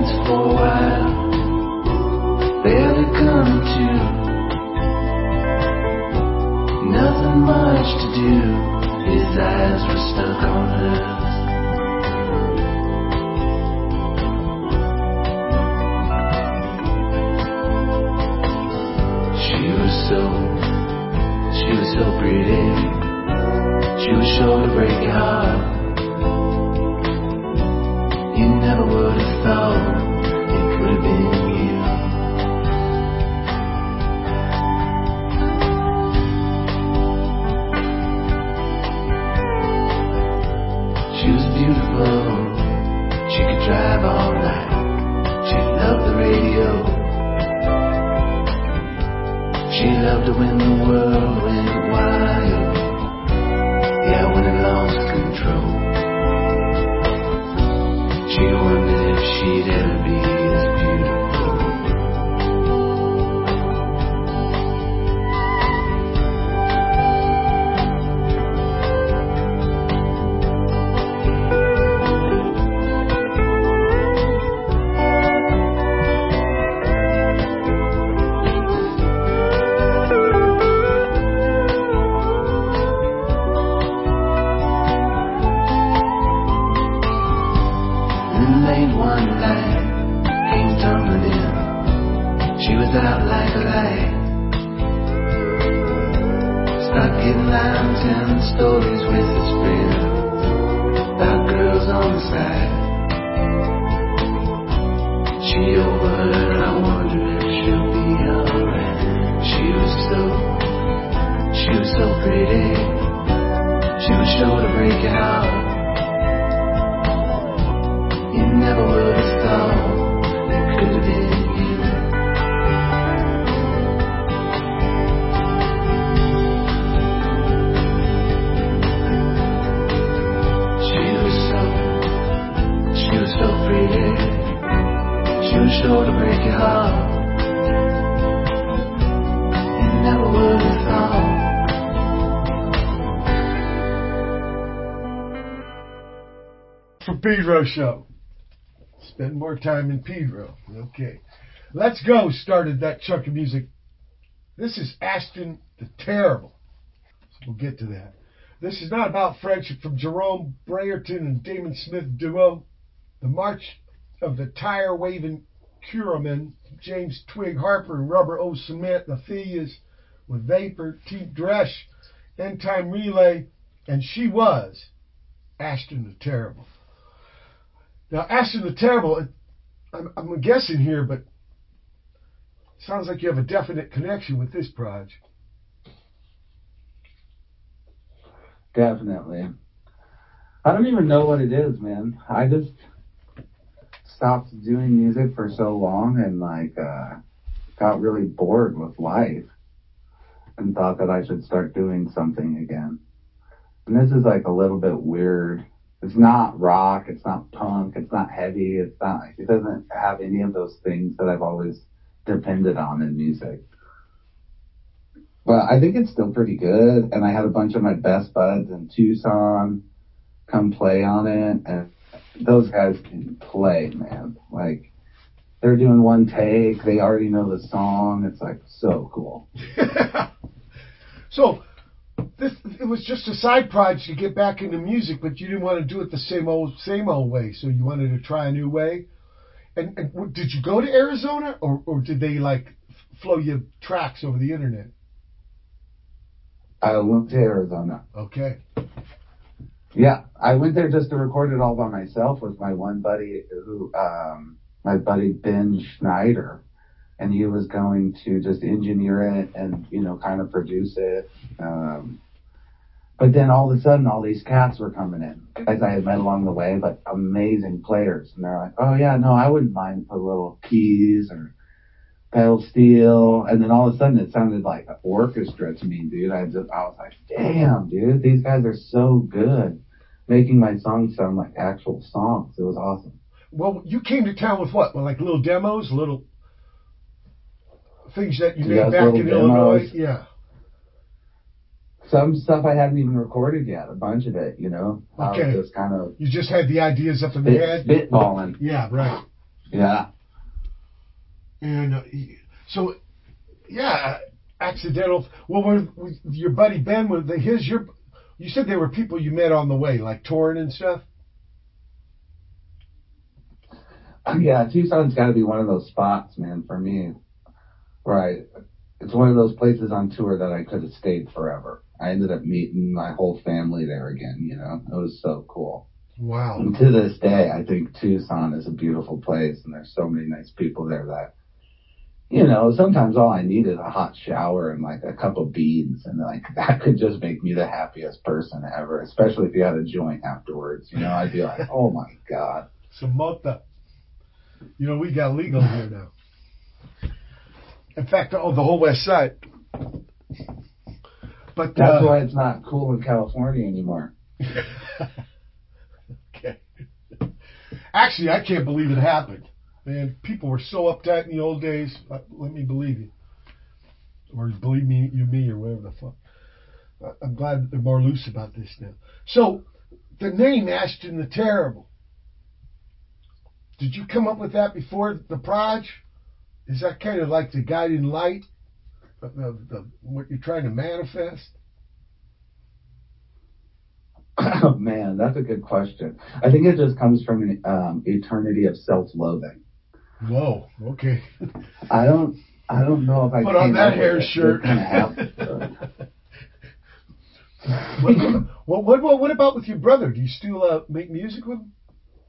friends for a while. Barely coming to. Nothing much to do. His eyes were stuck on hers. She was so, she was so pretty. She was sure to break your heart. You never would have thought it could have been you. She was beautiful. She could drive all night. She loved the radio. She loved it when the world went wild. Yeah, when it lost control. She wondered if she'd ever be as beautiful. Late one night, came tumbling in. She was out like a light. Start getting lines and stories with his friends about girls on the side. She overheard, I wonder if she'll be alright. She was so, she was so pretty. She was sure to break your heart. You never would have thought it could have been you. She was so, she was so pretty. She was sure to break your heart. You never would have thought. For Pedro Show. Spend more time in Pedro. Okay. Let's Go started that chunk of music. This is Ashton the Terrible. So we'll get to that. This is not about friendship from Jerome Brayerton and Damon Smith duo. The March of the Tire Waving Curamen, James Twig Harper and Rubber O Cement, the Theias with Vapor, Teep Dresch, End Time Relay, and She Was Ashton the Terrible. Now, Ashton the Terrible, I'm, I'm guessing here, but it sounds like you have a definite connection with this project. Definitely. I don't even know what it is, man. I just stopped doing music for so long and like uh, got really bored with life and thought that I should start doing something again. And this is like a little bit weird. It's not rock, it's not punk, it's not heavy, it's not, it doesn't have any of those things that I've always depended on in music. But I think it's still pretty good, and I had a bunch of my best buds in Tucson come play on it, and those guys can play, man. Like, they're doing one take, they already know the song, it's like so cool. So, this, it was just a side project to get back into music, but you didn't want to do it the same old, same old way, so you wanted to try a new way. And, and did you go to Arizona, or, or did they, like, flow you tracks over the internet? I went to Arizona. Okay. Yeah, I went there just to record it all by myself with my one buddy who, um, my buddy Ben Schneider, and he was going to just engineer it and, you know, kind of produce it. Um, but then all of a sudden, all these cats were coming in, guys I had met along the way, but amazing players. And they're like, oh yeah, no, I wouldn't mind put a little keys or pedal steel. And then all of a sudden it sounded like an orchestra to me, dude. I just, I was like, damn, dude, these guys are so good, making my songs sound like actual songs. It was awesome. Well, you came to town with what? Well, like little demos, little things that you made Just back in little Illinois? demos. Yeah. Some stuff I hadn't even recorded yet, a bunch of it, you know. Okay. I was just kind of You just had the ideas up in the head? spitballing. Yeah, right. Yeah. And uh, so, yeah, accidental. Well, were, was your buddy Ben, were they his, your, you said they were people you met on the way, like touring and stuff? Yeah, Tucson's got to be one of those spots, man, for me. Right. It's one of those places on tour that I could have stayed forever. I ended up meeting my whole family there again, you know. It was so cool. Wow. And to this day, I think Tucson is a beautiful place, and there's so many nice people there that, you know, sometimes all I need is a hot shower and like a cup of beans, and like that could just make me the happiest person ever, especially if you had a joint afterwards. You know, I'd be like, oh my God. Some mota. You know, we got legal here now. In fact, oh, the whole west side. But That's uh, why it's not cool in California anymore. Okay. Actually, I can't believe it happened. Man, people were so uptight in the old days. Uh, let me believe you. Or believe me, you me, or whatever the fuck. Uh, I'm glad that they're more loose about this now. So, the name Ashton the Terrible. Did you come up with that before the Proj? Is that kind of like the guiding light of the, the, what you're trying to manifest? Oh, man, that's a good question. I think it just comes from an um, eternity of self-loathing. Whoa, okay. I don't, I don't know if I Put came on that up hair with it. shirt. Just kinda happened. what, what, what, what, what about with your brother? Do you still uh, make music with him?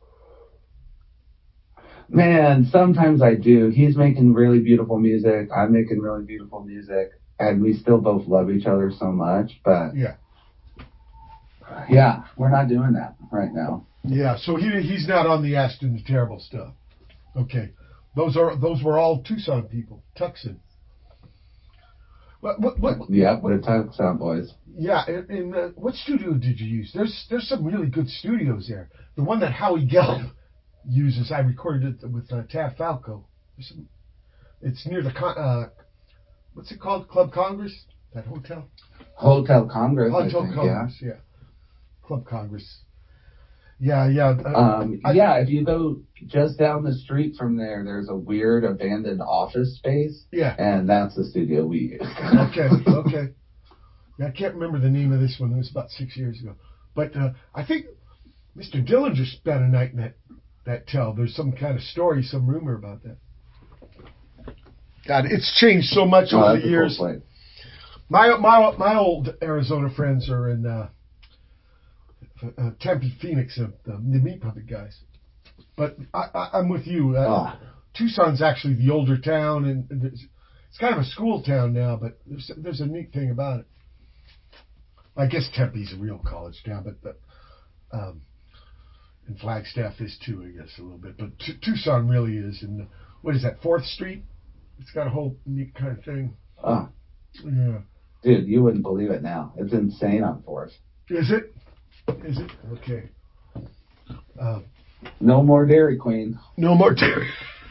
Man, sometimes I do. He's making really beautiful music. I'm making really beautiful music. And we still both love each other so much. But Yeah. yeah, we're not doing that right now. Yeah, so he he's not on the Ashton the Terrible stuff. Okay. Those are those were all Tucson people. Tucson. What, what, what, Yeah, what, the Tucson boys. Yeah, and, and uh, what studio did you use? There's there's some really good studios there. The one that Howie Gelb uses, I recorded it with uh, Tav Falco. Some, it's near the con- uh, what's it called? Club Congress? That hotel? Hotel Congress. Hotel I think, Congress, yeah. yeah. Club Congress. Yeah, yeah. Uh, um, I, yeah, if you go just down the street from there, there's a weird abandoned office space. Yeah. And that's the studio we use. Okay, okay. I can't remember the name of this one. It was about six years ago. But uh, I think Mister Dillinger spent a night in that, that tell. There's some kind of story, some rumor about that. God, it's changed so much Oh, over that's the a years. cool place. My my my old Arizona friends are in uh, uh, Tempe, Phoenix, uh, the, the Meat Puppet guys. But I, I, I'm with you. Uh, Oh. Tucson's actually the older town, and it's, it's kind of a school town now. But there's there's a neat thing about it. I guess Tempe's a real college town, but the, um, and Flagstaff is too, I guess, a little bit. But T- Tucson really is. And what is that, fourth Street? It's got a whole neat kind of thing. Oh. Yeah. Dude, you wouldn't believe it now. It's insane on fourth. Is it? Is it? Okay. Uh, No more Dairy Queen. no more dairy.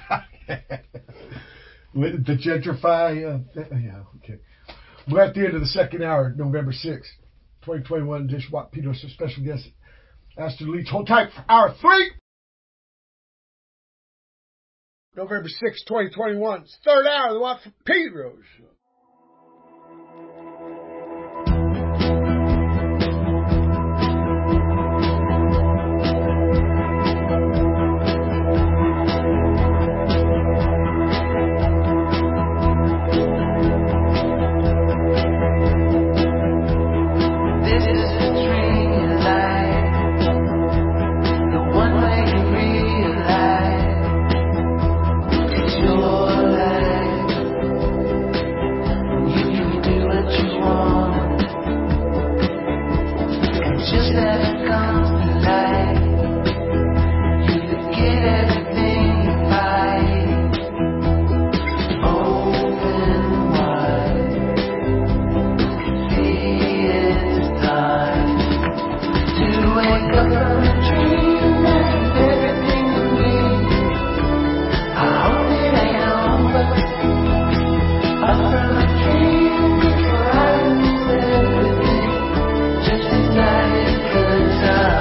With the gentrify. Uh, yeah, okay. We're at the end of the second hour, November sixth, twenty twenty-one. Dish Watt Peter, special guest, Ashton Leach. Hold tight for hour three. November sixth, twenty twenty-one. It's third hour of the Watt from Pedro show. This is a dream you like, the one where you realize it's your life. You can do what you want, and just as it comes to life, you forget everything you fight. Open wide, see it's time to wake up from a dream that's everything you need. I hope it ain't over. Up from a dream before I lose everything, just inside a good time.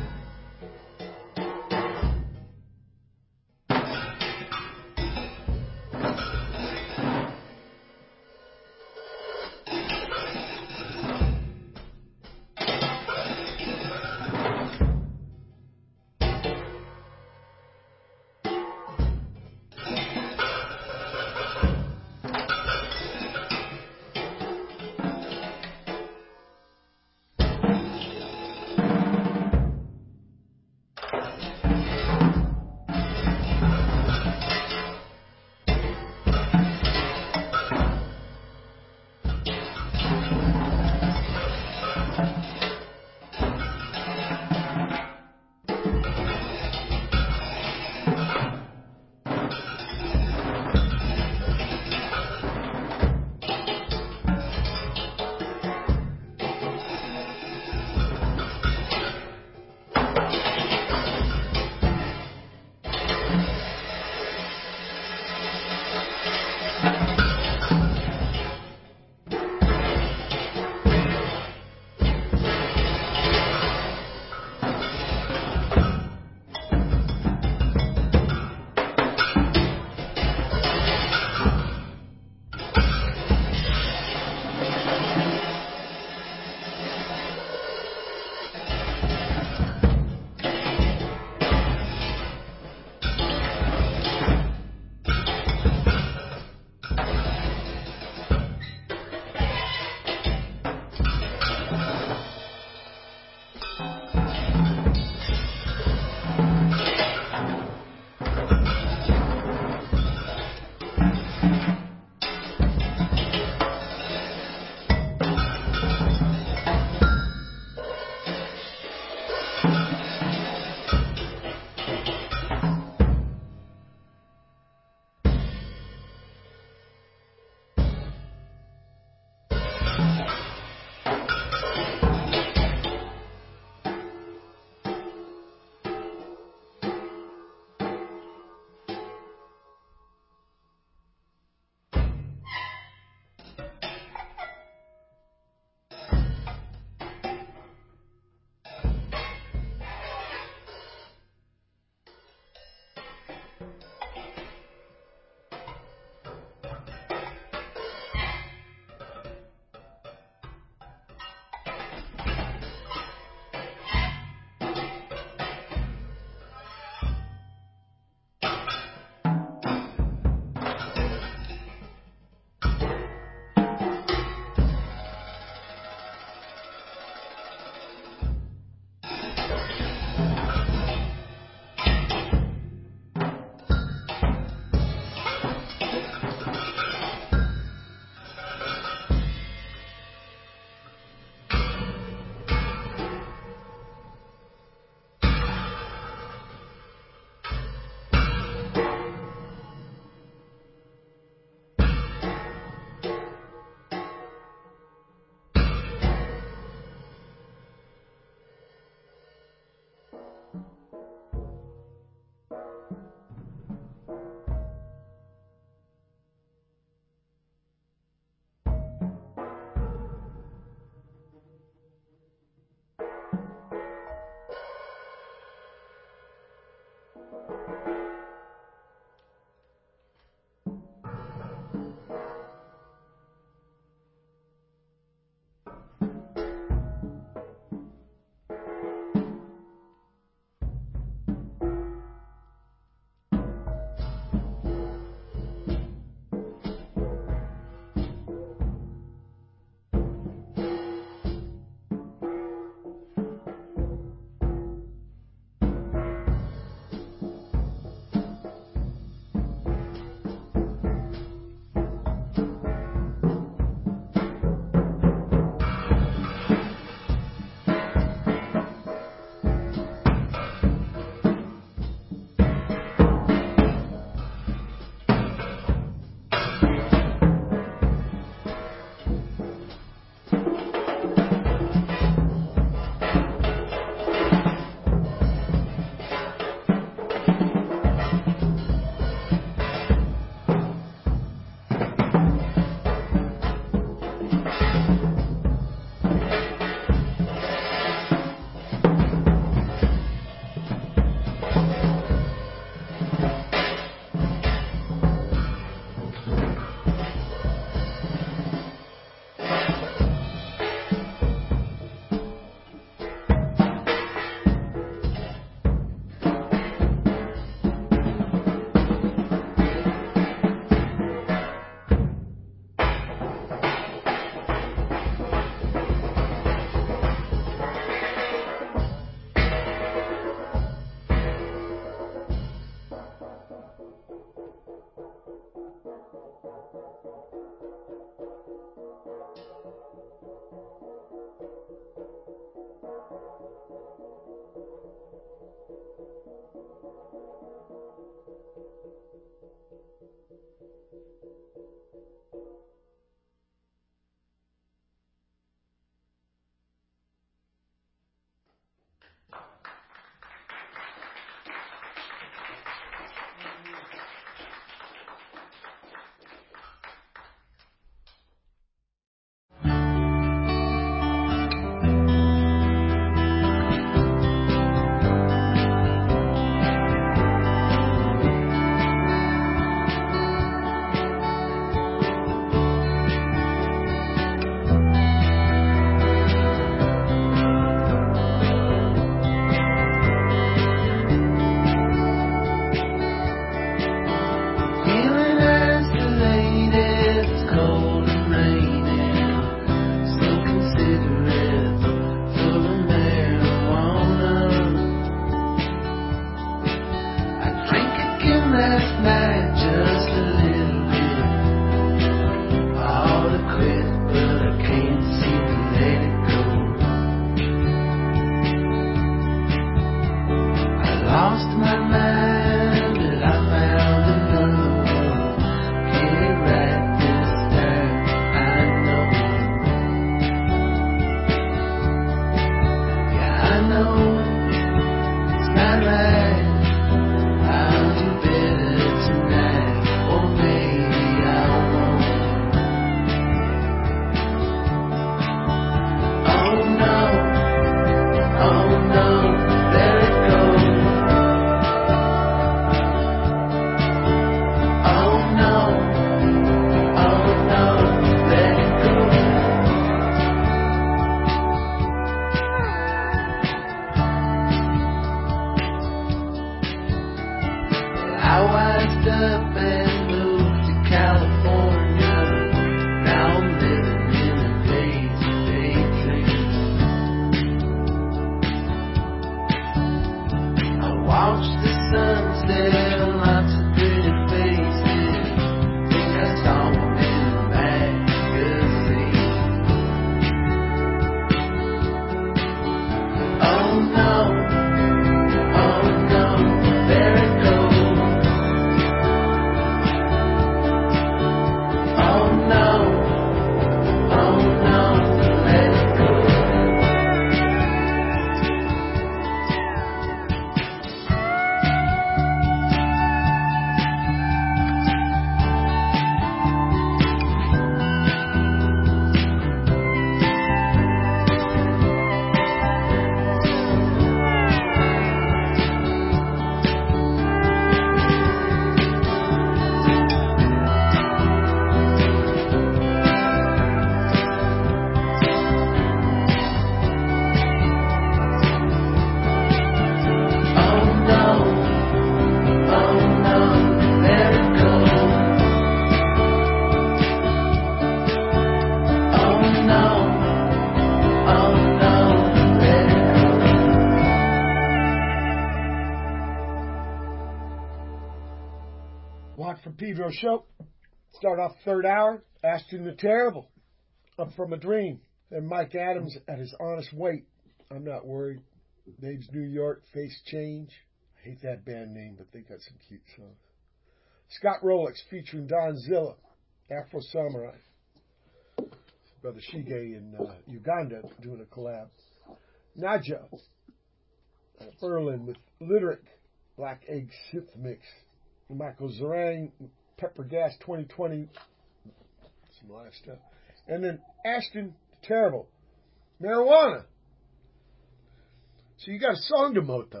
for Pedro Show. Start off third hour. Ashton the Terrible. Up from a Dream. And Mike Adams at his honest weight. I'm not worried. Dave's New York. Face Change. I hate that band name, but they got some cute songs. Scott Rolex featuring Don Zilla. Afro Samurai. Brother Shige in uh, Uganda doing a collab. Naja. Uh, Berlin with Lyric. Black Egg Synth Mix. Michael Zarang. Pepper Gas twenty twenty. Some live stuff. And then Ashton Terrible. Marijuana. So you got a song to Mota.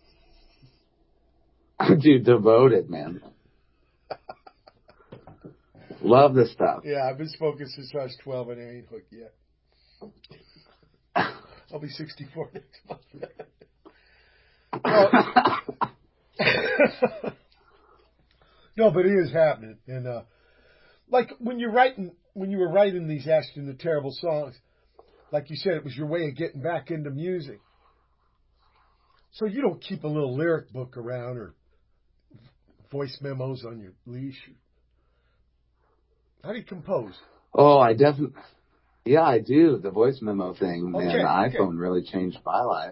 Dude, devoted, man. Love this stuff. Yeah, I've been smoking since I was twelve and I ain't hooked yet. I'll be sixty-four next month. Well, no, but it is happening. And uh, like when you're writing, when you were writing these Ashton the Terrible songs, like you said, it was your way of getting back into music. So you don't keep a little lyric book around or voice memos on your leash. How do you compose? Oh, I definitely, yeah, I do. The voice memo thing, man, Okay, the okay. iPhone really changed my life.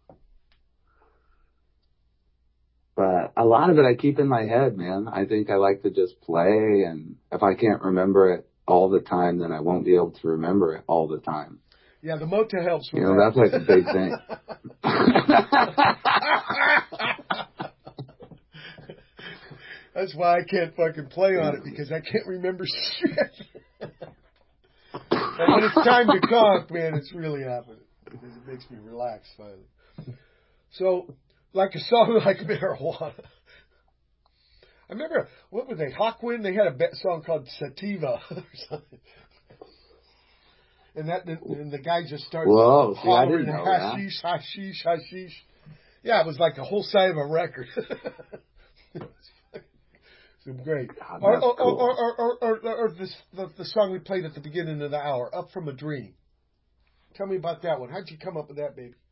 But a lot of it I keep in my head, man. I think I like to just play, and if I can't remember it all the time, then I won't be able to remember it all the time. Yeah, the Mota helps with You know, that. that's like a big thing. That's why I can't fucking play on it, because I can't remember shit. And when it's time to conk, man, it's really happening. Because it makes me relax finally. So, like a song like Marijuana. I remember, what were they, Hawkwind? They had a be- song called Sativa or something. And that, and the guy just starts Whoa, see, I hollering didn't know that. hashish, hashish, hashish. Yeah, it was like a whole side of a record. So great. God, Or, that's or, cool. or, or, or, or, or, or this, the, the song we played at the beginning of the hour, Up From a Dream. Tell me about that one. How'd you come up with that, baby?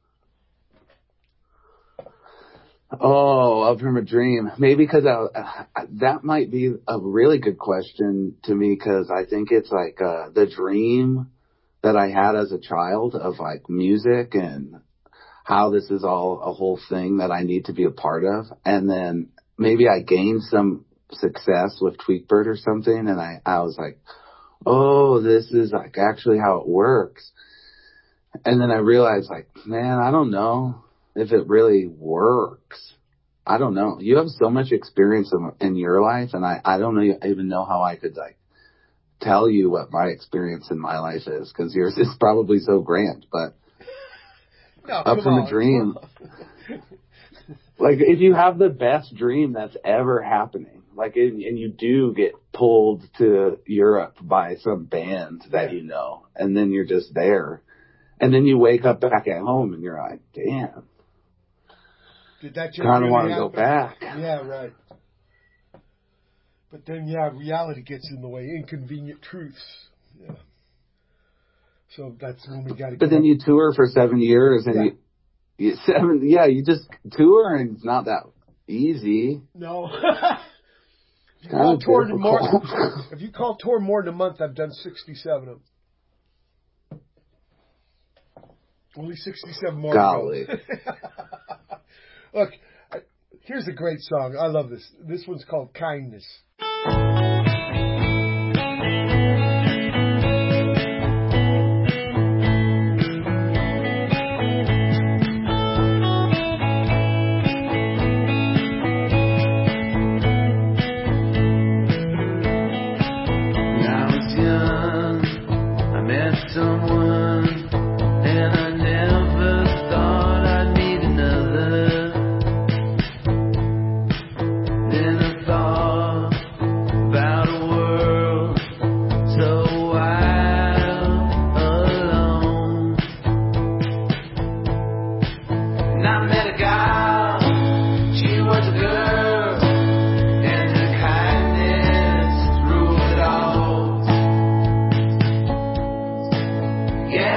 Oh, Up From a Dream. Maybe because I, I, that might be a really good question to me, because I think it's like uh, the dream that I had as a child of like music and how this is all a whole thing that I need to be a part of. And then maybe I gained some success with Tweakbird or something, and I, I was like, oh, this is like actually how it works. And then I realized, like, man, I don't know if it really works. I don't know. You have so much experience in, in your life, and I, I don't know, even know how I could, like, tell you what my experience in my life is, because yours is probably so grand. But No, Up come From on. a Dream, like, if you have the best dream that's ever happening, like, and, and you do get pulled to Europe by some band that Yeah. you know, and then you're just there. And then you wake up back at home and you're like, damn, Did that just kind of really want to happen? go back. Yeah, right. But then, yeah, reality gets in the way. Inconvenient truths. Yeah. So that's when we got to. But then you tour for seven years and Yeah. you, you seven, yeah, you just tour and it's not that easy. No. If you Kind call of tour to more, difficult. if you call tour more than a month, I've done sixty-seven of them. Only sixty-seven more. Golly. To go. Look, I- here's a great song. I love this. This one's called Kindness. When I was young, I met someone, and I never thought I'd meet another. Then I thought about a world so wild, alone. And I met a gal, she was a girl, and her kindness ruled it all. Yeah.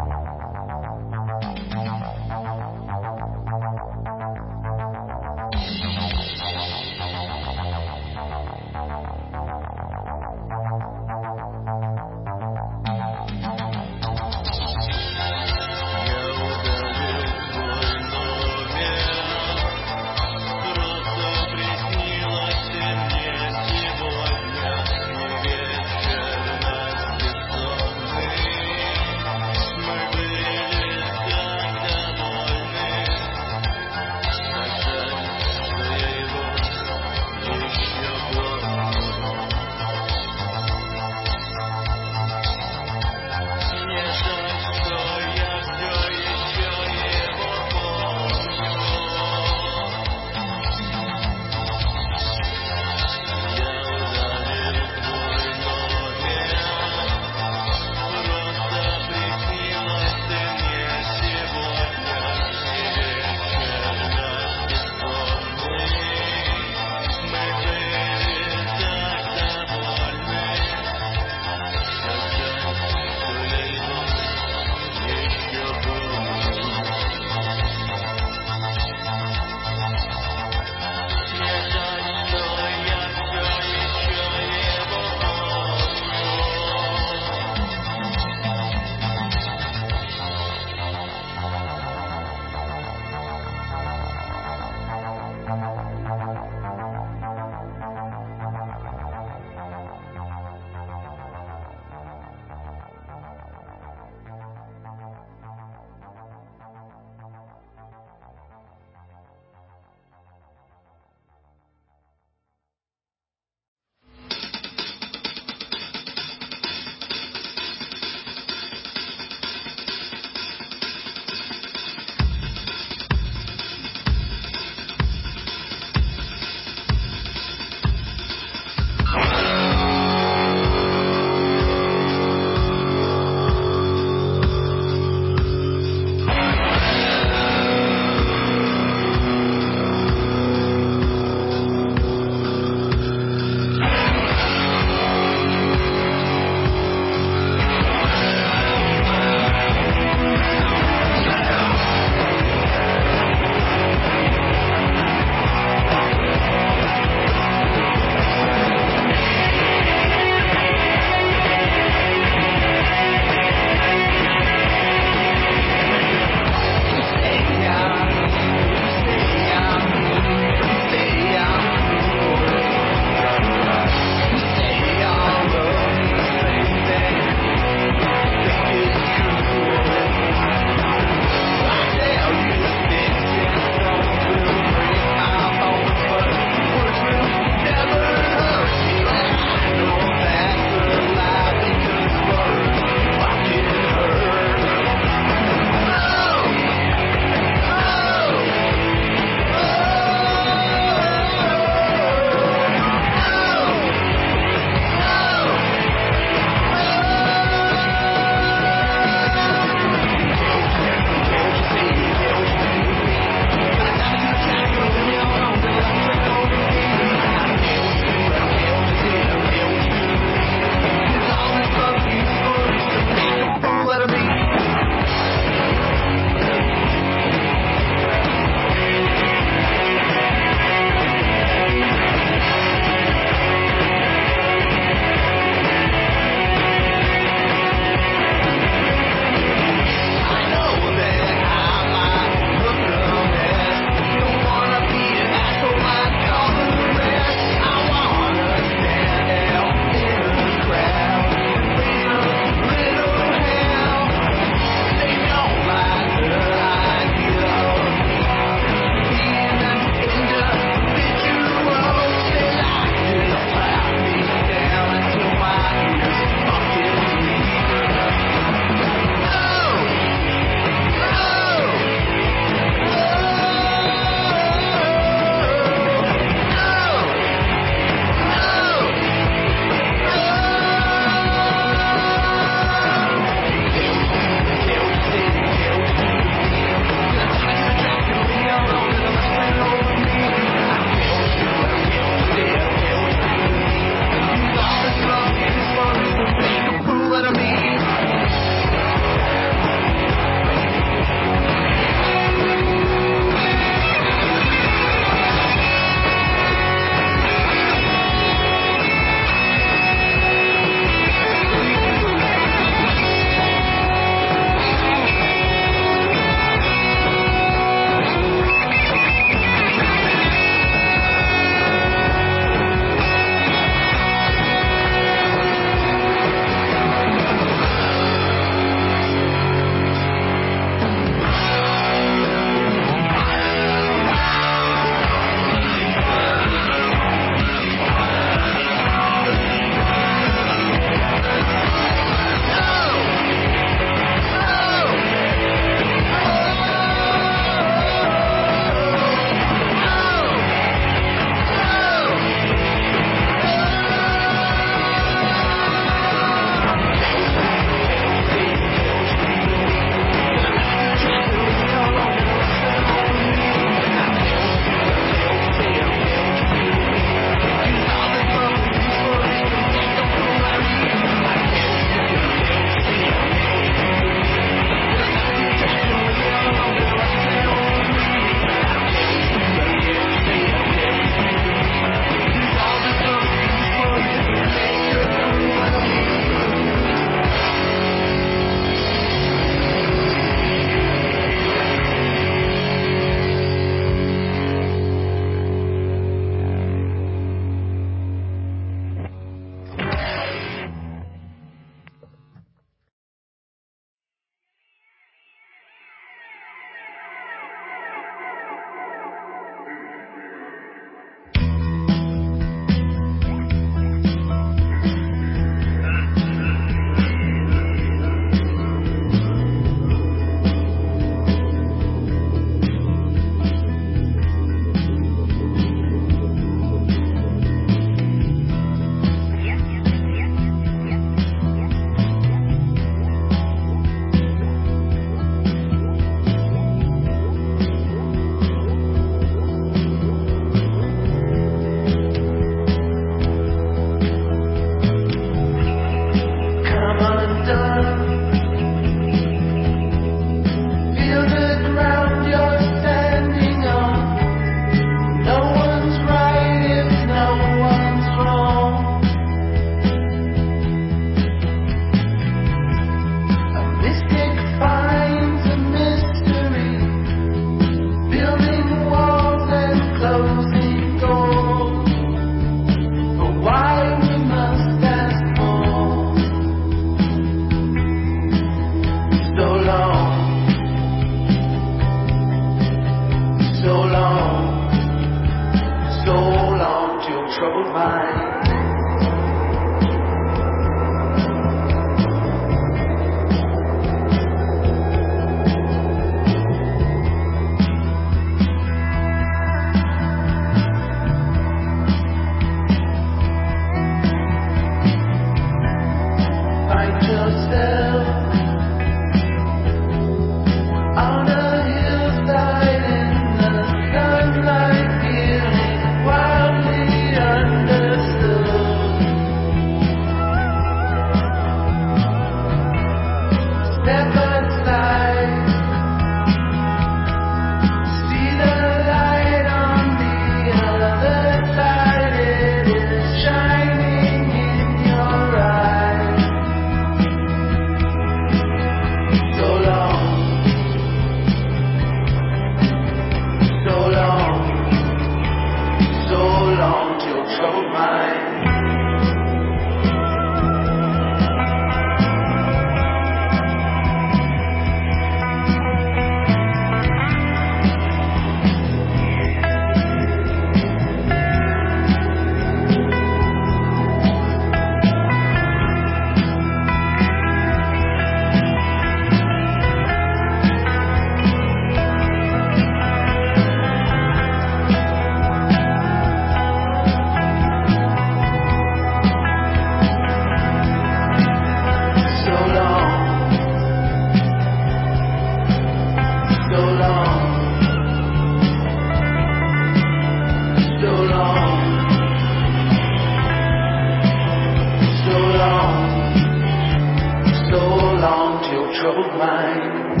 troubled mind.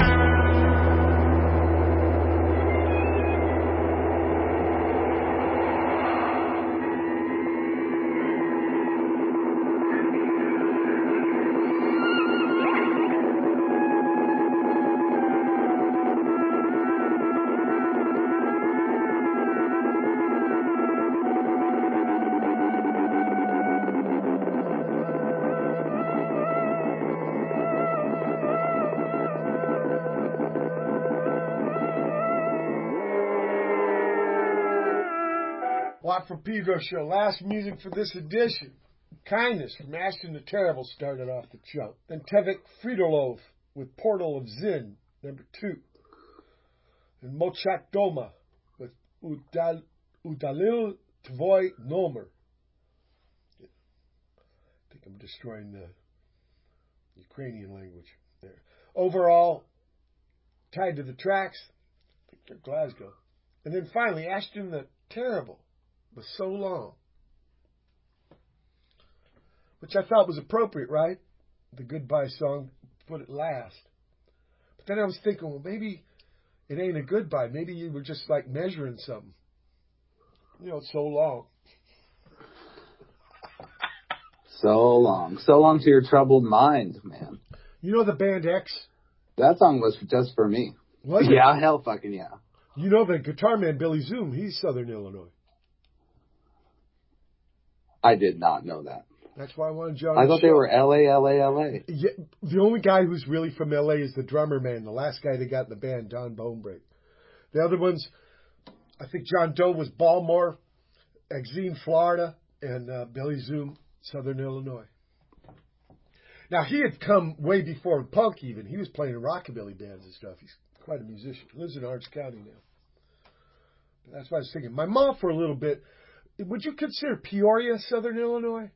Watt from Pedro Show. Last music for this edition. Kindness from Ashton the Terrible started off the chunk. Then Tevik Fridolov with Portal of Zin, number two. And Mochak Doma with Udal, Udalil Tvoi Nomer. I think I'm destroying the Ukrainian language there. Overall, tied to the tracks, I think they're Glasgow. And then finally, Ashton the Terrible was So Long, which I thought was appropriate, right? The goodbye song, put it last. But then I was thinking, well, maybe it ain't a goodbye. Maybe you were just like measuring something. You know, so long. So long. So long to your troubled mind, man. You know the band X? That song was just for me. Was it? Yeah, hell fucking yeah. You know the guitar man, Billy Zoom, he's Southern Illinois. I did not know that. That's why I wanted John. I thought they were L A, L A, L A. Yeah, the only guy who's really from L A is the drummer man, the last guy that got in the band, Don Bonebreak. The other ones, I think John Doe was Baltimore, Exene, Florida, and uh, Billy Zoom, Southern Illinois. Now, he had come way before punk even. He was playing in rockabilly bands and stuff. He's quite a musician. He lives in Orange County now. But that's what I was thinking. My mom, for a little bit, would you consider Peoria Southern Illinois?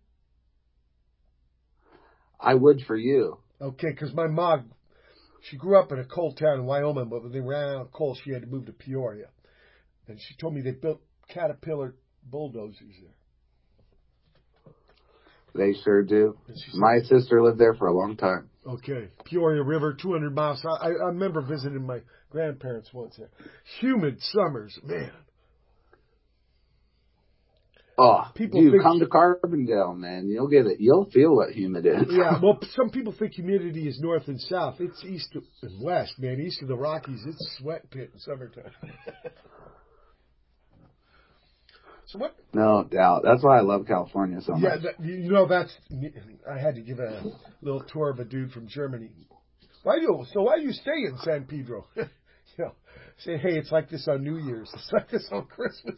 I would for you. Okay, because my mom, she grew up in a coal town in Wyoming, but when they ran out of coal, she had to move to Peoria. And she told me they built Caterpillar bulldozers there. They sure do. And she said- My sister lived there for a long time. Okay, Peoria River, two hundred miles. I, I remember visiting my grandparents once there. Humid summers, man. Oh, People dude, think- come to Carbondale, man. You'll get it. You'll feel what humid is. Yeah, well, some people think humidity is north and south. It's east and west, man. East of the Rockies, it's a sweat pit in summertime. So what? No doubt. That's why I love California so much. Yeah, that, you know, that's, I had to give a little tour of a dude from Germany. Why do you, so why do you stay in San Pedro? You know, say, hey, it's like this on New Year's. It's like this on Christmas.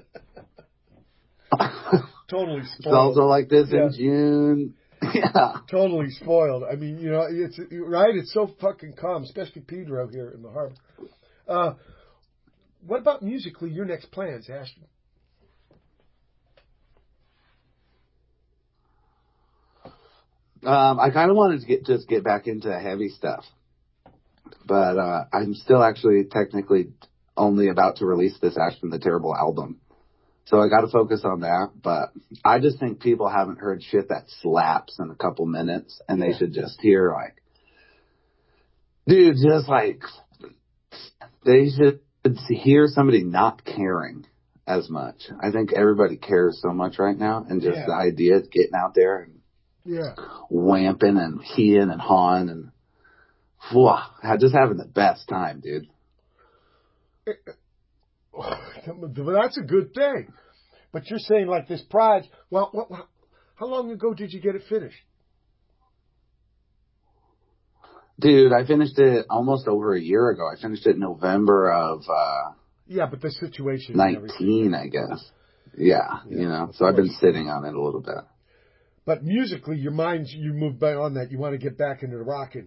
Totally spoiled. It's also like this Yeah. in June. Yeah. Totally spoiled. I mean, you know, it's right. It's so fucking calm, especially Pedro here in the harbor. Uh, what about musically? Your next plans, Ashton? Um, I kind of wanted to get just get back into heavy stuff, but uh, I'm still actually technically only about to release this Ashton the Terrible album, so I got to focus on that. But I just think people haven't heard shit that slaps in a couple minutes, and they Yeah. should just hear like, dude, just like they should hear somebody not caring as much. I think everybody cares so much right now, and just Yeah. the idea of getting out there and Yeah. wamping and heeing and hawing and whew, just having the best time, dude. Well, that's a good thing. But you're saying like this Pride. Well, what, what, how long ago did you get it finished? Dude, I finished it almost over a year ago. I finished it in November of uh, Yeah, but the situation. and everything. nineteen, I guess. Yeah, Yeah, you know. of So I've been course. sitting on it a little bit. But musically, your mind, you moved back on that. You want to get back into the rocking.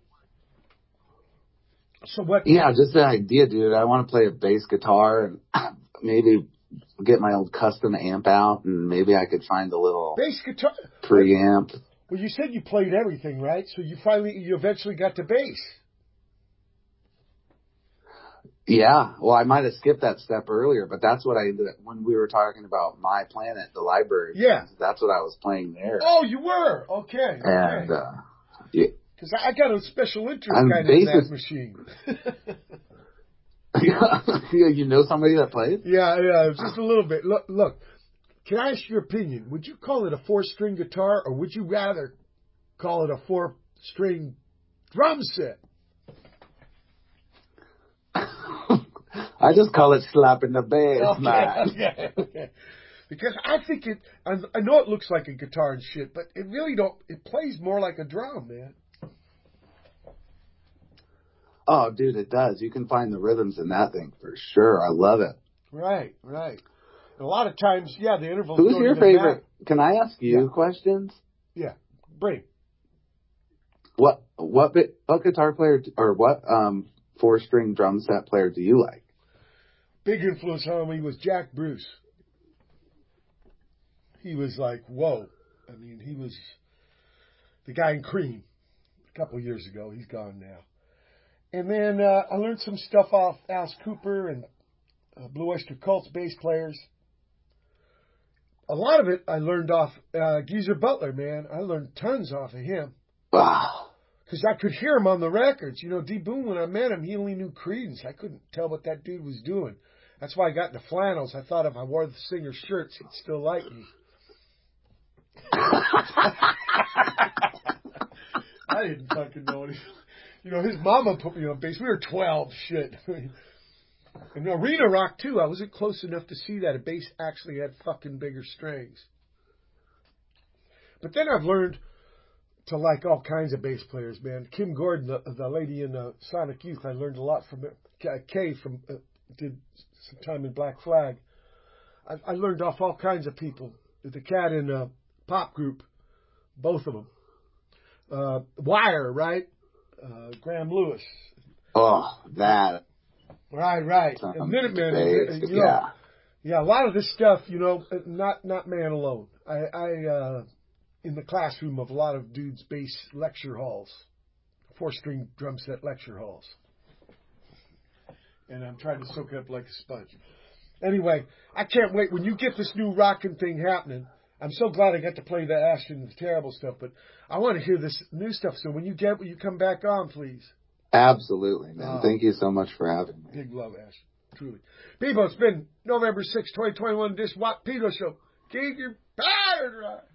So what? Yeah, just the idea, dude. I want to play a bass guitar and maybe get my old custom amp out, and maybe I could find a little Bass guitar. preamp. Well, you said you played everything, right? So you finally, you eventually got to bass. Yeah, well, I might have skipped that step earlier, but that's what I, when we were talking about My Planet, the library. Yeah. That's what I was playing there. Oh, you were? Okay. okay. And, uh, yeah, Because I, I got a special interest And kind of in that basis- machine. Yeah, you know somebody that plays? Yeah, yeah, just a little bit. Look, look. Can I ask your opinion? Would you call it a four-string guitar, or would you rather call it a four-string drum set? I just call it slapping the bass, man. okay, okay. Because I think it, I, I know it looks like a guitar and shit, but it really don't, it plays more like a drum, man. Oh, dude, it does. You can find the rhythms in that thing for sure. I love it. Right, right. And a lot of times, yeah, the intervals Who's don't your even favorite? matter. Can I ask you Yeah. questions? Yeah, bring. What what bit, what guitar player or what um four string drum set player do you like? Big influence on me was Jack Bruce. He was like, whoa. I mean, he was the guy in Cream a couple of years ago. He's gone now. And then uh, I learned some stuff off Alice Cooper and uh, Blue Oyster Cult's bass players. A lot of it I learned off uh, Geezer Butler, man. I learned tons off of him. Wow. Because I could hear him on the records. You know, D. Boone, when I met him, he only knew Creedence. I couldn't tell what that dude was doing. That's why I got into flannels. I thought if I wore the singer's shirts, he'd still like me. I didn't fucking know it. You know, his mama put me on bass. We were twelve, shit. And arena rock, too. I wasn't close enough to see that a bass actually had fucking bigger strings. But then I've learned to like all kinds of bass players, man. Kim Gordon, the, the lady in uh, Sonic Youth, I learned a lot from her. Kay from uh, did some time in Black Flag. I, I learned off all kinds of people. The cat in uh, Pop Group, both of them. Uh, Wire, right? Uh, Graham Lewis. Oh, that. Right, right. Um, And Minutemen, bass, you know, yeah. yeah, a lot of this stuff, you know, not not man alone. I, I uh, in the classroom of a lot of dudes' bass lecture halls, four-string drum set lecture halls, and I'm trying to soak it up like a sponge. Anyway, I can't wait when you get this new rockin' thing happening. I'm so glad I got to play the Ashton and the Terrible stuff, but I want to hear this new stuff. So when you get, when you come back on, please. Absolutely, man. Oh. Thank you so much for having me. Big love, Ash. Truly. People, it's been November sixth, twenty twenty-one, this Watt Pedo Show. Keep your powder dry.